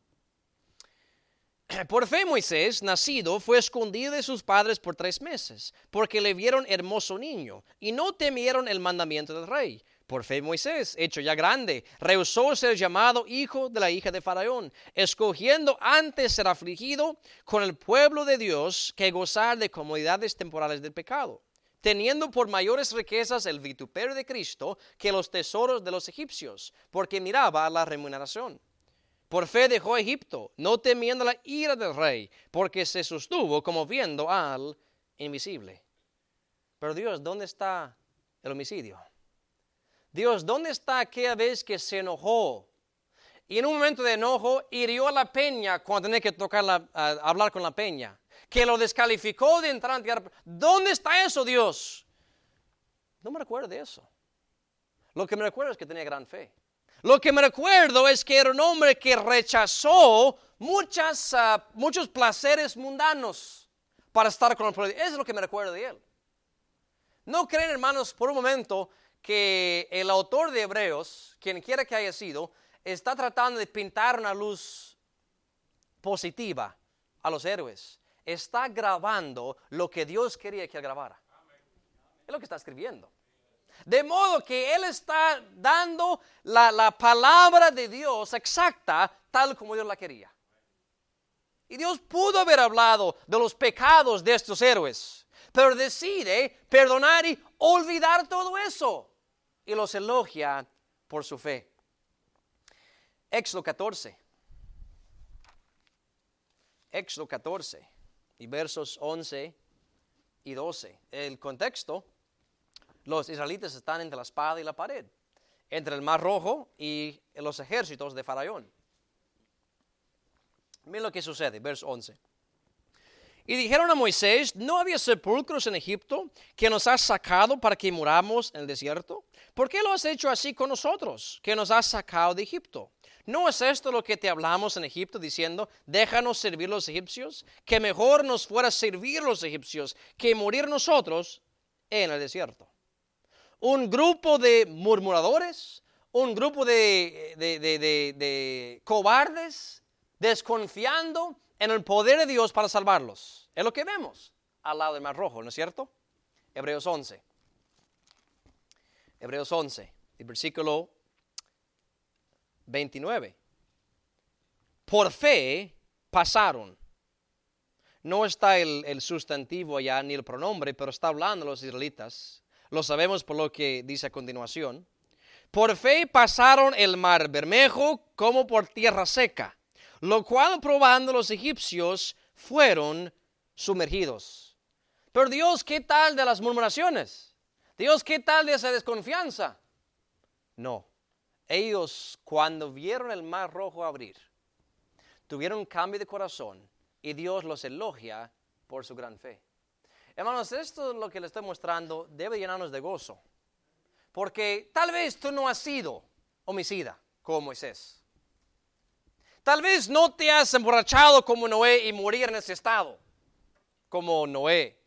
Por fe Moisés, nacido, fue escondido de sus padres por tres meses, porque le vieron hermoso niño, y no temieron el mandamiento del rey. Por fe Moisés, hecho ya grande, rehusó ser llamado hijo de la hija de Faraón, escogiendo antes ser afligido con el pueblo de Dios que gozar de comodidades temporales del pecado, teniendo por mayores riquezas el vituperio de Cristo que los tesoros de los egipcios, porque miraba la remuneración. Por fe dejó Egipto, no temiendo la ira del rey, porque se sostuvo como viendo al invisible. Pero Dios, ¿dónde está el homicidio? Dios, ¿dónde está aquella vez que se enojó? Y en un momento de enojo hirió a la peña cuando tenía que tocar la, uh, hablar con la peña, que lo descalificó de entrar en tierra. ¿Dónde está eso, Dios? No me recuerdo de eso. Lo que me recuerdo es que tenía gran fe. Lo que me recuerdo es que era un hombre que rechazó muchas, uh, muchos placeres mundanos para estar con el pueblo. Eso es lo que me recuerdo de él. ¿No creen, hermanos, por un momento que el autor de Hebreos, quien quiera que haya sido, está tratando de pintar una luz positiva a los héroes? Está grabando lo que Dios quería que él grabara. Es lo que está escribiendo. De modo que él está dando la, la palabra de Dios exacta, tal como Dios la quería. Y Dios pudo haber hablado de los pecados de estos héroes, pero decide perdonar y olvidar todo eso. Y los elogia por su fe. Éxodo catorce. Éxodo catorce y versos once y doce. El contexto: los israelitas están entre la espada y la pared, entre el Mar Rojo y los ejércitos de Faraón. Miren lo que sucede, verso once. Y dijeron a Moisés: ¿no había sepulcros en Egipto que nos has sacado para que muramos en el desierto? ¿Por qué lo has hecho así con nosotros, que nos has sacado de Egipto? ¿No es esto lo que te hablamos en Egipto, diciendo: déjanos servir los egipcios? Que mejor nos fuera servir los egipcios que morir nosotros en el desierto. Un grupo de murmuradores, un grupo de, de, de, de, de cobardes, desconfiando en el poder de Dios para salvarlos. Es lo que vemos al lado del Mar Rojo, ¿no es cierto? Hebreos once. Hebreos once, el versículo veintinueve. Por fe pasaron. No está el, el sustantivo allá ni el pronombre, pero está hablando los israelitas. Lo sabemos por lo que dice a continuación. Por fe pasaron el mar Bermejo como por tierra seca, lo cual probando los egipcios fueron sumergidos. Pero Dios, ¿qué tal de las murmuraciones? Dios, ¿qué tal de esa desconfianza? No. Ellos, cuando vieron el Mar Rojo abrir, tuvieron un cambio de corazón y Dios los elogia por su gran fe. Hermanos, esto es lo que les estoy mostrando, debe llenarnos de gozo. Porque tal vez tú no has sido homicida como Moisés. Tal vez no te has emborrachado como Noé y morir en ese estado como Noé.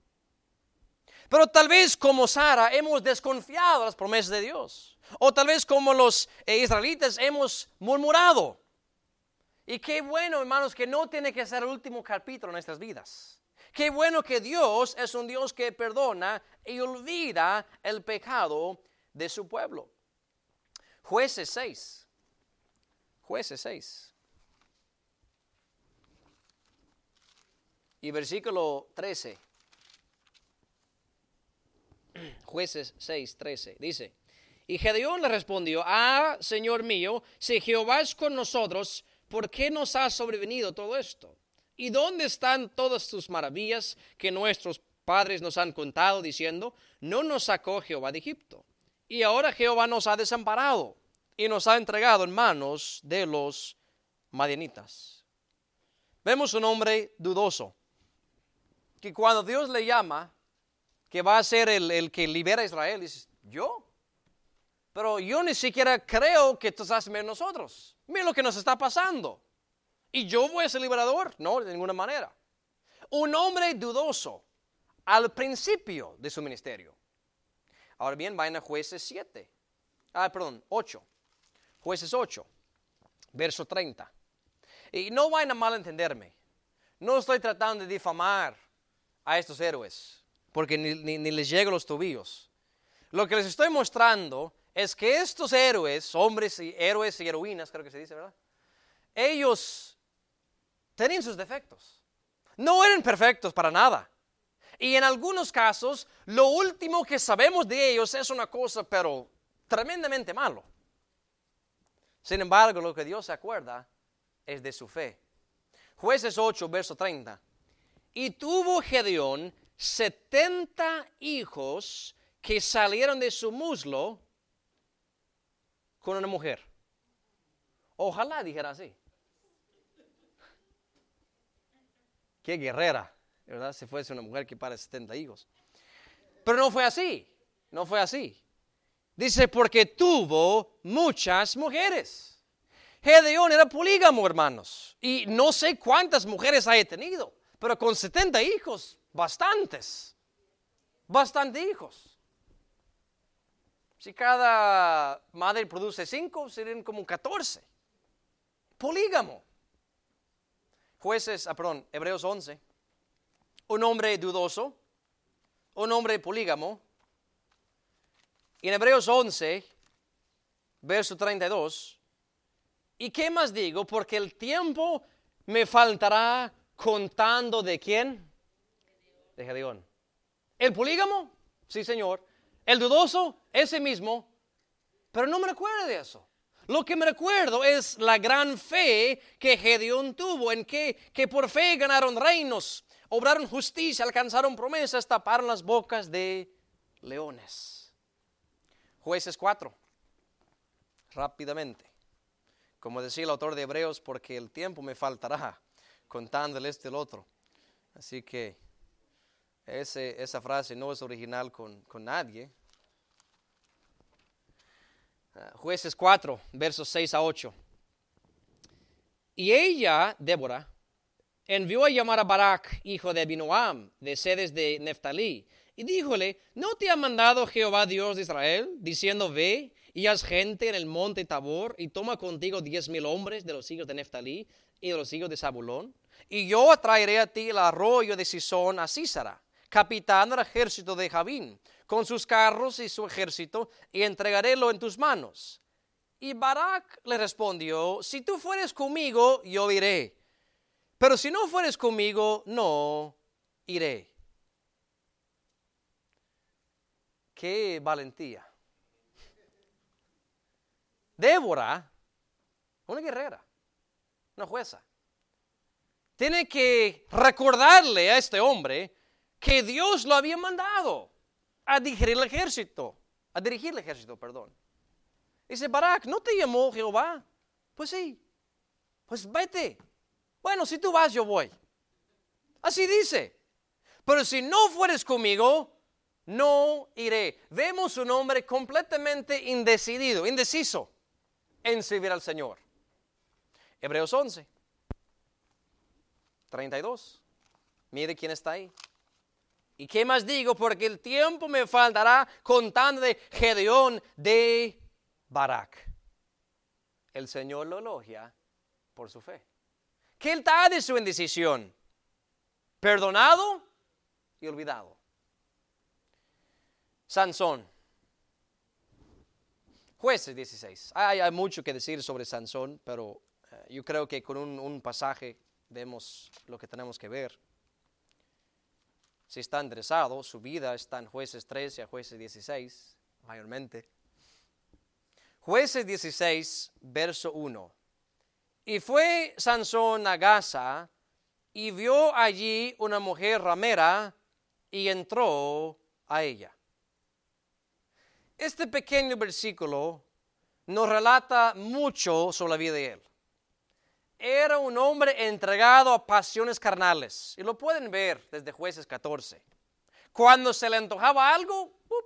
Pero tal vez como Sara hemos desconfiado de las promesas de Dios. O tal vez como los eh, israelitas hemos murmurado. Y qué bueno, hermanos, que no tiene que ser el último capítulo en nuestras vidas. Qué bueno que Dios es un Dios que perdona y olvida el pecado de su pueblo. Jueces seis. Jueces seis. Y versículo trece. Jueces seis, trece. Dice: y Gedeón le respondió: ah, Señor mío, si Jehová es con nosotros, ¿por qué nos ha sobrevenido todo esto? ¿Y dónde están todas tus maravillas que nuestros padres nos han contado, diciendo: no nos sacó Jehová de Egipto? Y ahora Jehová nos ha desamparado y nos ha entregado en manos de los madianitas. Vemos un hombre dudoso, que cuando Dios le llama, que va a ser el, el que libera a Israel, dice: ¿yo? Pero yo ni siquiera creo que tú estás en nosotros. Mira lo que nos está pasando. ¿Y yo voy a ser liberador? No, de ninguna manera. Un hombre dudoso al principio de su ministerio. Ahora bien, vayan a Jueces siete. Ah, perdón, ocho. Jueces ocho, verso treinta. Y no vayan a malentenderme. No estoy tratando de difamar a estos héroes, porque ni, ni, ni les llego a los tobillos. Lo que les estoy mostrando es que estos héroes, hombres y héroes y heroínas, creo que se dice, ¿verdad? Ellos tenían sus defectos. No eran perfectos para nada. Y en algunos casos, lo último que sabemos de ellos es una cosa, pero tremendamente malo. Sin embargo, lo que Dios se acuerda es de su fe. Jueces ocho, verso treinta. Y tuvo Gedeón setenta hijos que salieron de su muslo con una mujer. Ojalá dijera así. Qué guerrera, ¿verdad? Si fuese una mujer que pare setenta hijos. Pero no fue así, no fue así. Dice, porque tuvo muchas mujeres. Gedeón era polígamo, hermanos. Y no sé cuántas mujeres haya tenido, pero con setenta hijos, bastantes. bastante hijos. Si cada madre produce cinco, serían como catorce. Polígamo. Jueces, ah, perdón, Hebreos once. Un hombre dudoso, un hombre polígamo. Y en Hebreos once, verso treinta y dos, ¿y qué más digo? Porque el tiempo me faltará contando de quién? De Gedeón. ¿El polígamo? Sí, Señor. El dudoso, ese mismo. Pero no me recuerdo de eso. Lo que me recuerdo es la gran fe que Gedeón tuvo, en que, que por fe ganaron reinos, obraron justicia, alcanzaron promesas, taparon las bocas de leones. Jueces cuatro. Rápidamente. Como decía el autor de Hebreos, porque el tiempo me faltará contándole este y el otro. Así que ese, esa frase no es original con, con nadie. Uh, Jueces cuatro, versos seis a ocho. Y ella, Débora, envió a llamar a Barak, hijo de Abinoam, de sedes de Neftalí, y díjole, ¿no te ha mandado Jehová Dios de Israel, diciendo, ve y haz gente en el monte Tabor, y toma contigo diez mil hombres de los hijos de Neftalí y de los hijos de Zabulón? Y yo atraeré a ti el arroyo de Sisón a Sísara, capitán del ejército de Javín, con sus carros y su ejército, y entregarélo en tus manos. Y Barak le respondió, si tú fueres conmigo, yo iré, pero si no fueres conmigo, no iré. ¡Qué valentía! Débora, una guerrera, una jueza, tiene que recordarle a este hombre que Dios lo había mandado a dirigir el ejército, a dirigir el ejército, perdón. Dice, Barak, ¿no te llamó Jehová? Pues sí, pues vete. Bueno, si tú vas, yo voy. Así dice. Pero si no fueres conmigo, no iré. Vemos un hombre completamente indecidido, indeciso en servir al Señor. Hebreos once, treinta y dos. Mire quién está ahí. ¿Y qué más digo? Porque el tiempo me faltará contando de Gedeón de Barak. El Señor lo elogia por su fe. ¿Qué tal de su indecisión? Perdonado y olvidado. Sansón. Jueces dieciséis. Hay, hay mucho que decir sobre Sansón, pero uh, yo creo que con un, un pasaje vemos lo que tenemos que ver. Si está interesado, su vida está en Jueces trece a Jueces dieciséis, mayormente. Jueces dieciséis, verso uno. Y fue Sansón a Gaza, y vio allí una mujer ramera, y entró a ella. Este pequeño versículo nos relata mucho sobre la vida de él. Era un hombre entregado a pasiones carnales. Y lo pueden ver desde Jueces catorce. Cuando se le antojaba algo, ¡up!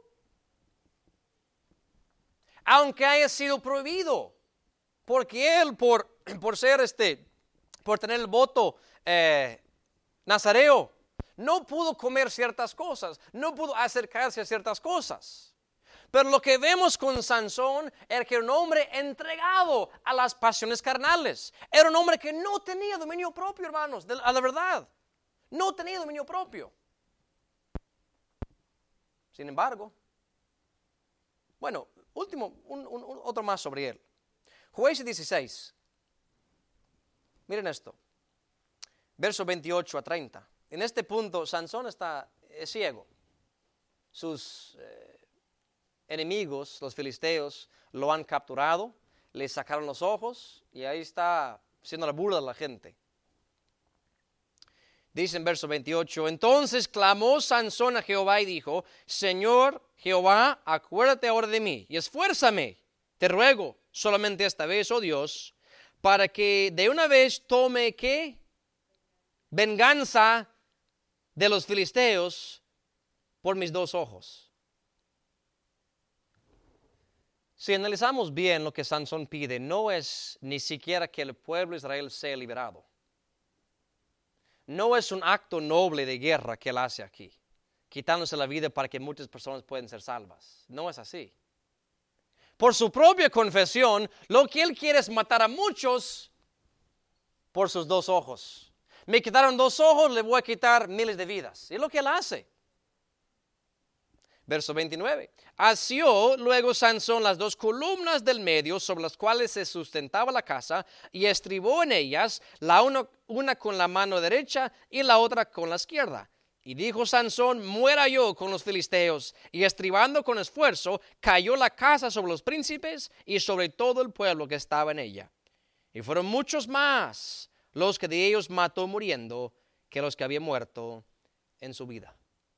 Aunque haya sido prohibido, porque él por, por ser este, por tener el voto eh, nazareo, no pudo comer ciertas cosas, no pudo acercarse a ciertas cosas. Pero lo que vemos con Sansón era que era un hombre entregado a las pasiones carnales. Era un hombre que no tenía dominio propio, hermanos, de, a la verdad. No tenía dominio propio. Sin embargo, bueno, último, un, un, un, otro más sobre él. Jueces dieciséis. Miren esto. Verso veintiocho a treinta. En este punto, Sansón está es ciego. Sus eh, enemigos, los filisteos, lo han capturado, le sacaron los ojos y ahí está siendo la burla de la gente. Dice en verso veintiocho, entonces clamó Sansón a Jehová y dijo, Señor Jehová, acuérdate ahora de mí y esfuérzame, te ruego, solamente esta vez, oh Dios, para que de una vez tome, ¿qué? Venganza de los filisteos por mis dos ojos. Si analizamos bien lo que Sansón pide, no es ni siquiera que el pueblo de Israel sea liberado. No es un acto noble de guerra que él hace aquí. quitándose la vida para que muchas personas puedan ser salvas. No es así. Por su propia confesión, lo que él quiere es matar a muchos por sus dos ojos. Me quitaron dos ojos, le voy a quitar miles de vidas. Es lo que él hace. Verso veintinueve. Asió luego Sansón las dos columnas del medio sobre las cuales se sustentaba la casa y estribó en ellas, la una, una con la mano derecha y la otra con la izquierda. Y dijo Sansón, muera yo con los filisteos. Y estribando con esfuerzo, cayó la casa sobre los príncipes y sobre todo el pueblo que estaba en ella. Y fueron muchos más los que de ellos mató muriendo que los que había muerto en su vida.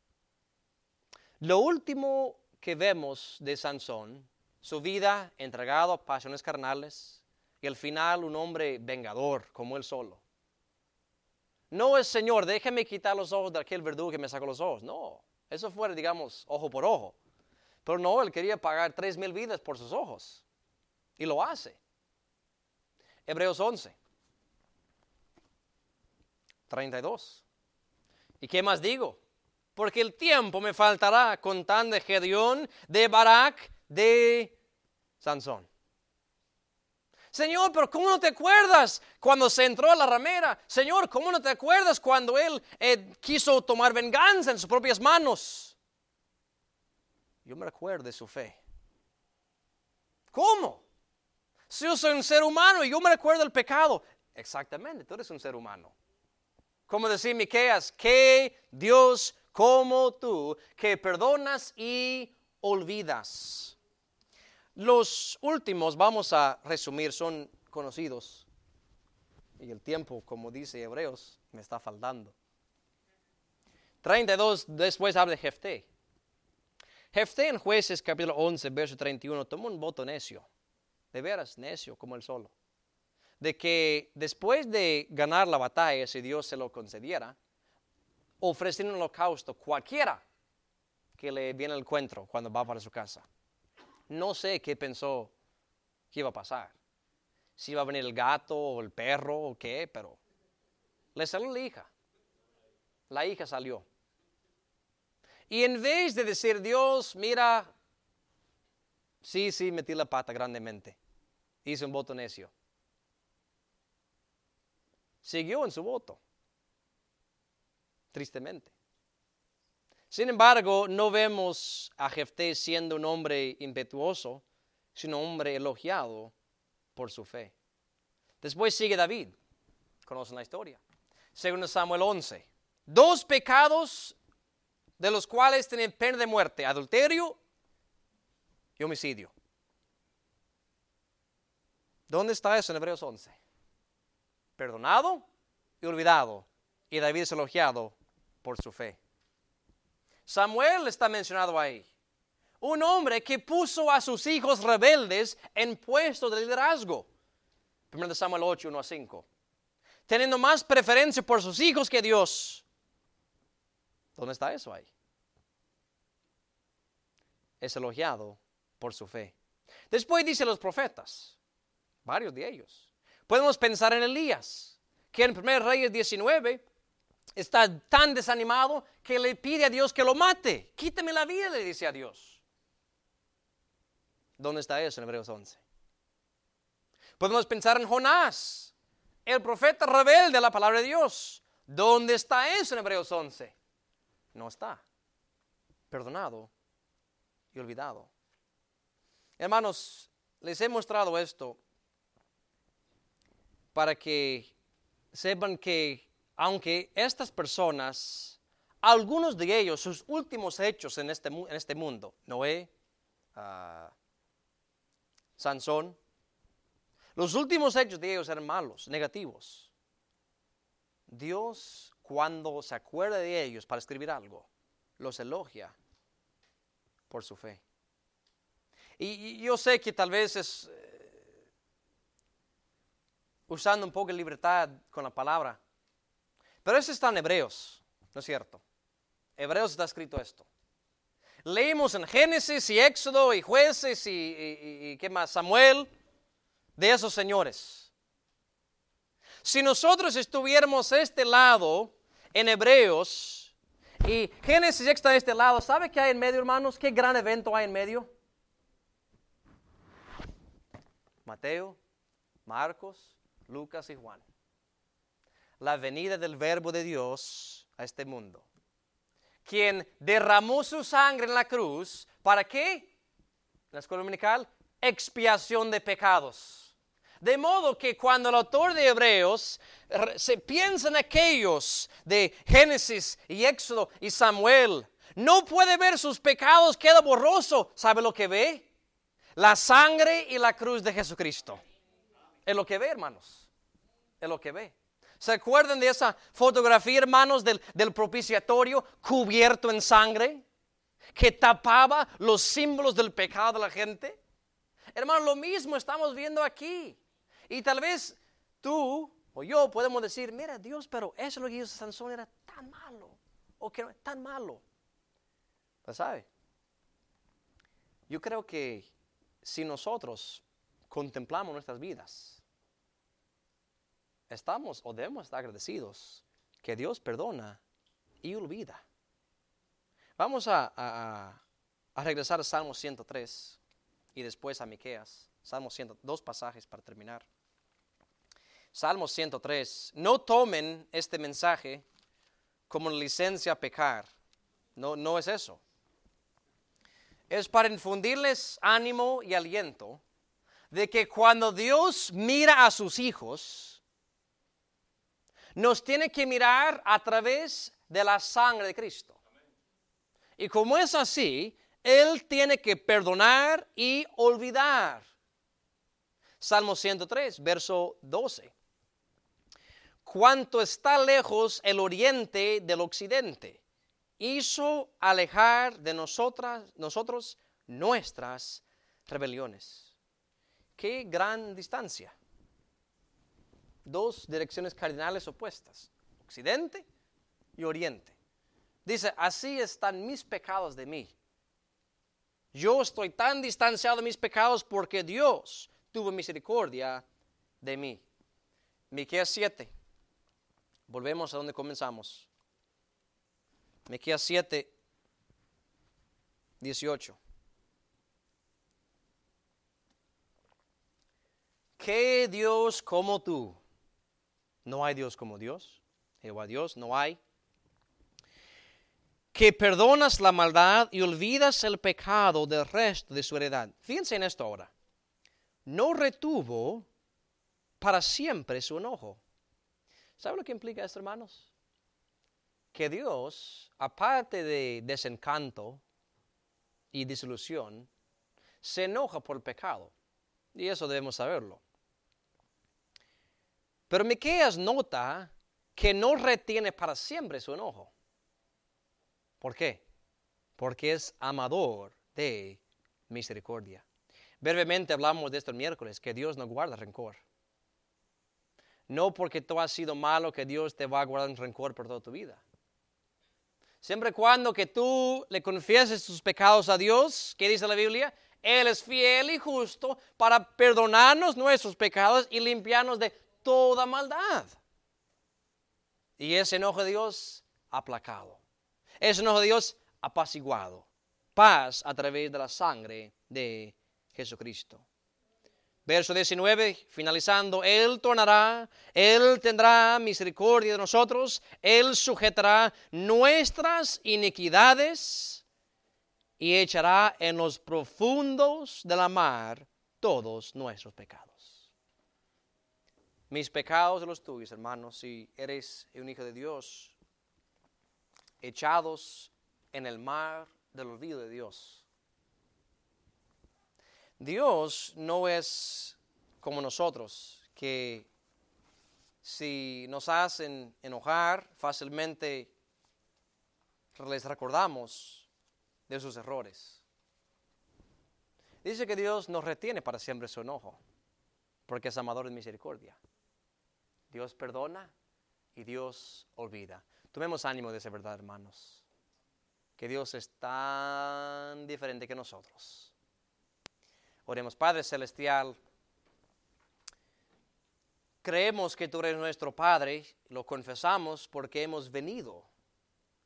Lo último que vemos de Sansón, su vida entregado a pasiones carnales y al final un hombre vengador como él solo. No es, Señor, déjeme quitar los ojos de aquel verdugo que me sacó los ojos. No, eso fue, digamos, ojo por ojo. Pero no, él quería pagar tres mil vidas por sus ojos. Y lo hace. Hebreos once, treinta y dos. ¿Y qué más digo? Porque el tiempo me faltará contando de Gedeón, de Barak, de Sansón. Señor, pero ¿cómo no te acuerdas cuando se entró a la ramera? Señor, ¿cómo no te acuerdas cuando él eh, quiso tomar venganza en sus propias manos? Yo me recuerdo de su fe. ¿Cómo? Si yo soy un ser humano y yo me recuerdo del pecado. Exactamente, tú eres un ser humano. Como decía Miqueas, que Dios como tú, que perdonas y olvidas. Los últimos, vamos a resumir, son conocidos. Y el tiempo, como dice Hebreos, me está faltando. treinta y dos, después habla de Jefté. Jefté en Jueces capítulo once, verso treinta y uno, tomó un voto necio. De veras, necio como él solo. De que después de ganar la batalla, si Dios se lo concediera, ofrecer un holocausto cualquiera que le viene al encuentro cuando va para su casa. No sé qué pensó que iba a pasar. Si iba a venir el gato o el perro o qué, pero le salió la hija. La hija salió. Y en vez de decir, Dios, mira, sí, sí, metí la pata grandemente. Hice un voto necio. Siguió en su voto. Tristemente. Sin embargo, no vemos a Jefté siendo un hombre impetuoso, sino un hombre elogiado por su fe. Después sigue David. Conocen la historia. Segundo Samuel once. Dos pecados de los cuales tienen pena de muerte: adulterio y homicidio. ¿Dónde está eso en Hebreos once? Perdonado y olvidado. Y David es elogiado por su fe. Samuel está mencionado ahí. Un hombre que puso a sus hijos rebeldes en puestos de liderazgo. primero Samuel ocho, uno a cinco. Teniendo más preferencia por sus hijos que Dios. ¿Dónde está eso ahí? Es elogiado por su fe. Después dice los profetas, varios de ellos. Podemos pensar en Elías, que en primero Reyes diecinueve está tan desanimado que le pide a Dios que lo mate. Quítame la vida, le dice a Dios. ¿Dónde está eso en Hebreos once? Podemos pensar en Jonás, el profeta rebelde a la palabra de Dios. ¿Dónde está eso en Hebreos once? No está. Perdonado y olvidado. Hermanos, les he mostrado esto para que sepan que aunque estas personas, algunos de ellos, sus últimos hechos en este, en este mundo, Noé, uh, Sansón, los últimos hechos de ellos eran malos, negativos. Dios, cuando se acuerda de ellos para escribir algo, los elogia por su fe. Y, y yo sé que tal vez es eh, usando un poco de libertad con la palabra, pero eso está en Hebreos, ¿no es cierto? Hebreos está escrito esto. Leímos en Génesis y Éxodo y Jueces y, y, y, y ¿qué más? Samuel, de esos señores. Si nosotros estuviéramos a este lado en Hebreos, Y Génesis está de este lado. ¿Sabe qué hay en medio, hermanos? ¿Qué gran evento hay en medio? Mateo, Marcos, Lucas y Juan. La venida del Verbo de Dios a este mundo. Quien derramó su sangre en la cruz. ¿Para qué? En la escuela dominical, expiación de pecados. De modo que cuando el autor de Hebreos se piensa en aquellos de Génesis y Éxodo y Samuel, no puede ver sus pecados, queda borroso. ¿Sabe lo que ve? La sangre y la cruz de Jesucristo. Es lo que ve, hermanos. Es lo que ve. ¿Se acuerdan de esa fotografía, hermanos, del, del propiciatorio cubierto en sangre? Que tapaba los símbolos del pecado de la gente. Hermanos, lo mismo estamos viendo aquí. Y tal vez tú o yo podemos decir, mira Dios, pero eso lo que hizo Sansón era tan malo. O que no, tan malo. ¿Lo sabe? Yo creo que si nosotros contemplamos nuestras vidas, estamos o debemos estar agradecidos que Dios perdona y olvida. Vamos a, a, a regresar a Salmo ciento tres y después a Miqueas. Salmo ciento, dos pasajes para terminar. Salmo ciento tres. No tomen este mensaje como una licencia a pecar. No, no es eso. Es para infundirles ánimo y aliento de que cuando Dios mira a sus hijos, nos tiene que mirar a través de la sangre de Cristo. Y como es así, Él tiene que perdonar y olvidar. Salmo ciento tres, verso doce. Cuanto está lejos el oriente del occidente, hizo alejar de nosotras, nosotros nuestras rebeliones. Qué gran distancia. Dos direcciones cardinales opuestas, occidente y oriente. Dice, así están mis pecados de mí. Yo estoy tan distanciado de mis pecados porque Dios tuvo misericordia de mí. Miqueas siete. Volvemos a donde comenzamos. Miqueas siete, dieciocho. ¿Qué Dios como tú? No hay Dios como Dios. Jehová Dios, no hay. Que perdonas la maldad y olvidas el pecado del resto de su heredad. Fíjense en esto ahora. No retuvo para siempre su enojo. ¿Sabe lo que implica esto, hermanos? Que Dios, aparte de desencanto y disolución, se enoja por el pecado. Y eso debemos saberlo. Pero Miqueas nota que no retiene para siempre su enojo. ¿Por qué? Porque es amador de misericordia. Brevemente hablamos de esto el miércoles, que Dios no guarda rencor. No porque tú has sido malo que Dios te va a guardar un rencor por toda tu vida. Siempre y cuando que tú le confieses tus pecados a Dios, ¿qué dice la Biblia? Él es fiel y justo para perdonarnos nuestros pecados y limpiarnos de toda maldad. Y ese enojo de Dios aplacado. Ese enojo de Dios apaciguado. Paz a través de la sangre de Jesucristo. Verso diecinueve, finalizando, Él tornará, Él tendrá misericordia de nosotros, Él sujetará nuestras iniquidades y echará en los profundos de la mar todos nuestros pecados. Mis pecados y los tuyos, hermanos, si eres un hijo de Dios, echados en el mar del olvido de Dios. Dios no es como nosotros, que si nos hacen enojar, fácilmente les recordamos de sus errores. Dice que Dios nos retiene para siempre su enojo, porque es amador de misericordia. Dios perdona y Dios olvida. Tomemos ánimo de esa verdad, hermanos, que Dios es tan diferente que nosotros. Oremos. Padre Celestial, creemos que tú eres nuestro Padre, lo confesamos porque hemos venido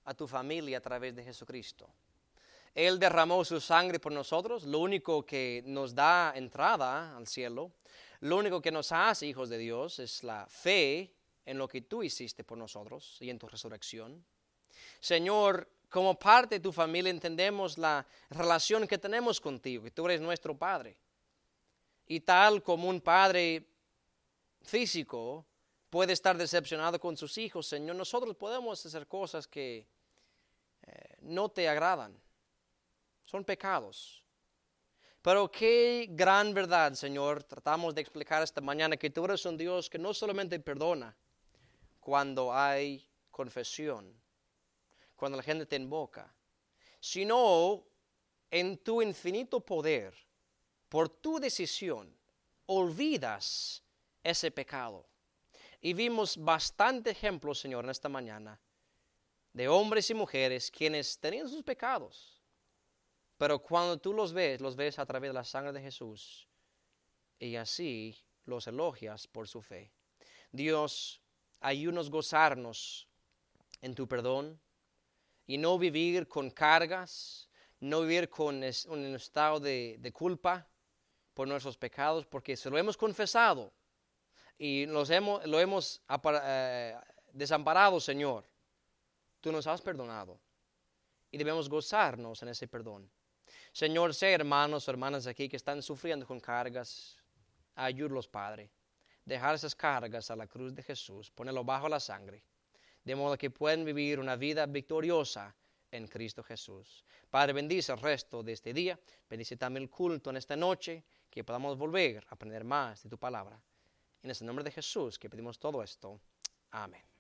a tu familia a través de Jesucristo. Él derramó su sangre por nosotros, lo único que nos da entrada al cielo, lo único que nos hace hijos de Dios es la fe en lo que tú hiciste por nosotros y en tu resurrección. Señor, como parte de tu familia entendemos la relación que tenemos contigo, que tú eres nuestro Padre. Y tal como un padre físico puede estar decepcionado con sus hijos, Señor, nosotros podemos hacer cosas que eh, no te agradan. Son pecados. Pero qué gran verdad, Señor, tratamos de explicar esta mañana, que tú eres un Dios que no solamente perdona cuando hay confesión, cuando la gente te invoca, sino en tu infinito poder, por tu decisión, olvidas ese pecado. Y vimos bastante ejemplos, Señor, en esta mañana, de hombres y mujeres quienes tenían sus pecados, pero cuando tú los ves, los ves a través de la sangre de Jesús, y así los elogias por su fe. Dios, ayúdanos a gozarnos en tu perdón y no vivir con cargas, no vivir con un estado de, de culpa por nuestros pecados, porque si lo hemos confesado y los hemos, lo hemos eh, desamparado, Señor, tú nos has perdonado y debemos gozarnos en ese perdón. Señor, sé hermanos o hermanas aquí que están sufriendo con cargas, ayúdalos, Padre. Dejar esas cargas a la cruz de Jesús, ponerlo bajo la sangre, de modo que puedan vivir una vida victoriosa en Cristo Jesús. Padre, bendice el resto de este día, bendice también el culto en esta noche, que podamos volver a aprender más de tu palabra. En el nombre de Jesús que pedimos todo esto. Amén.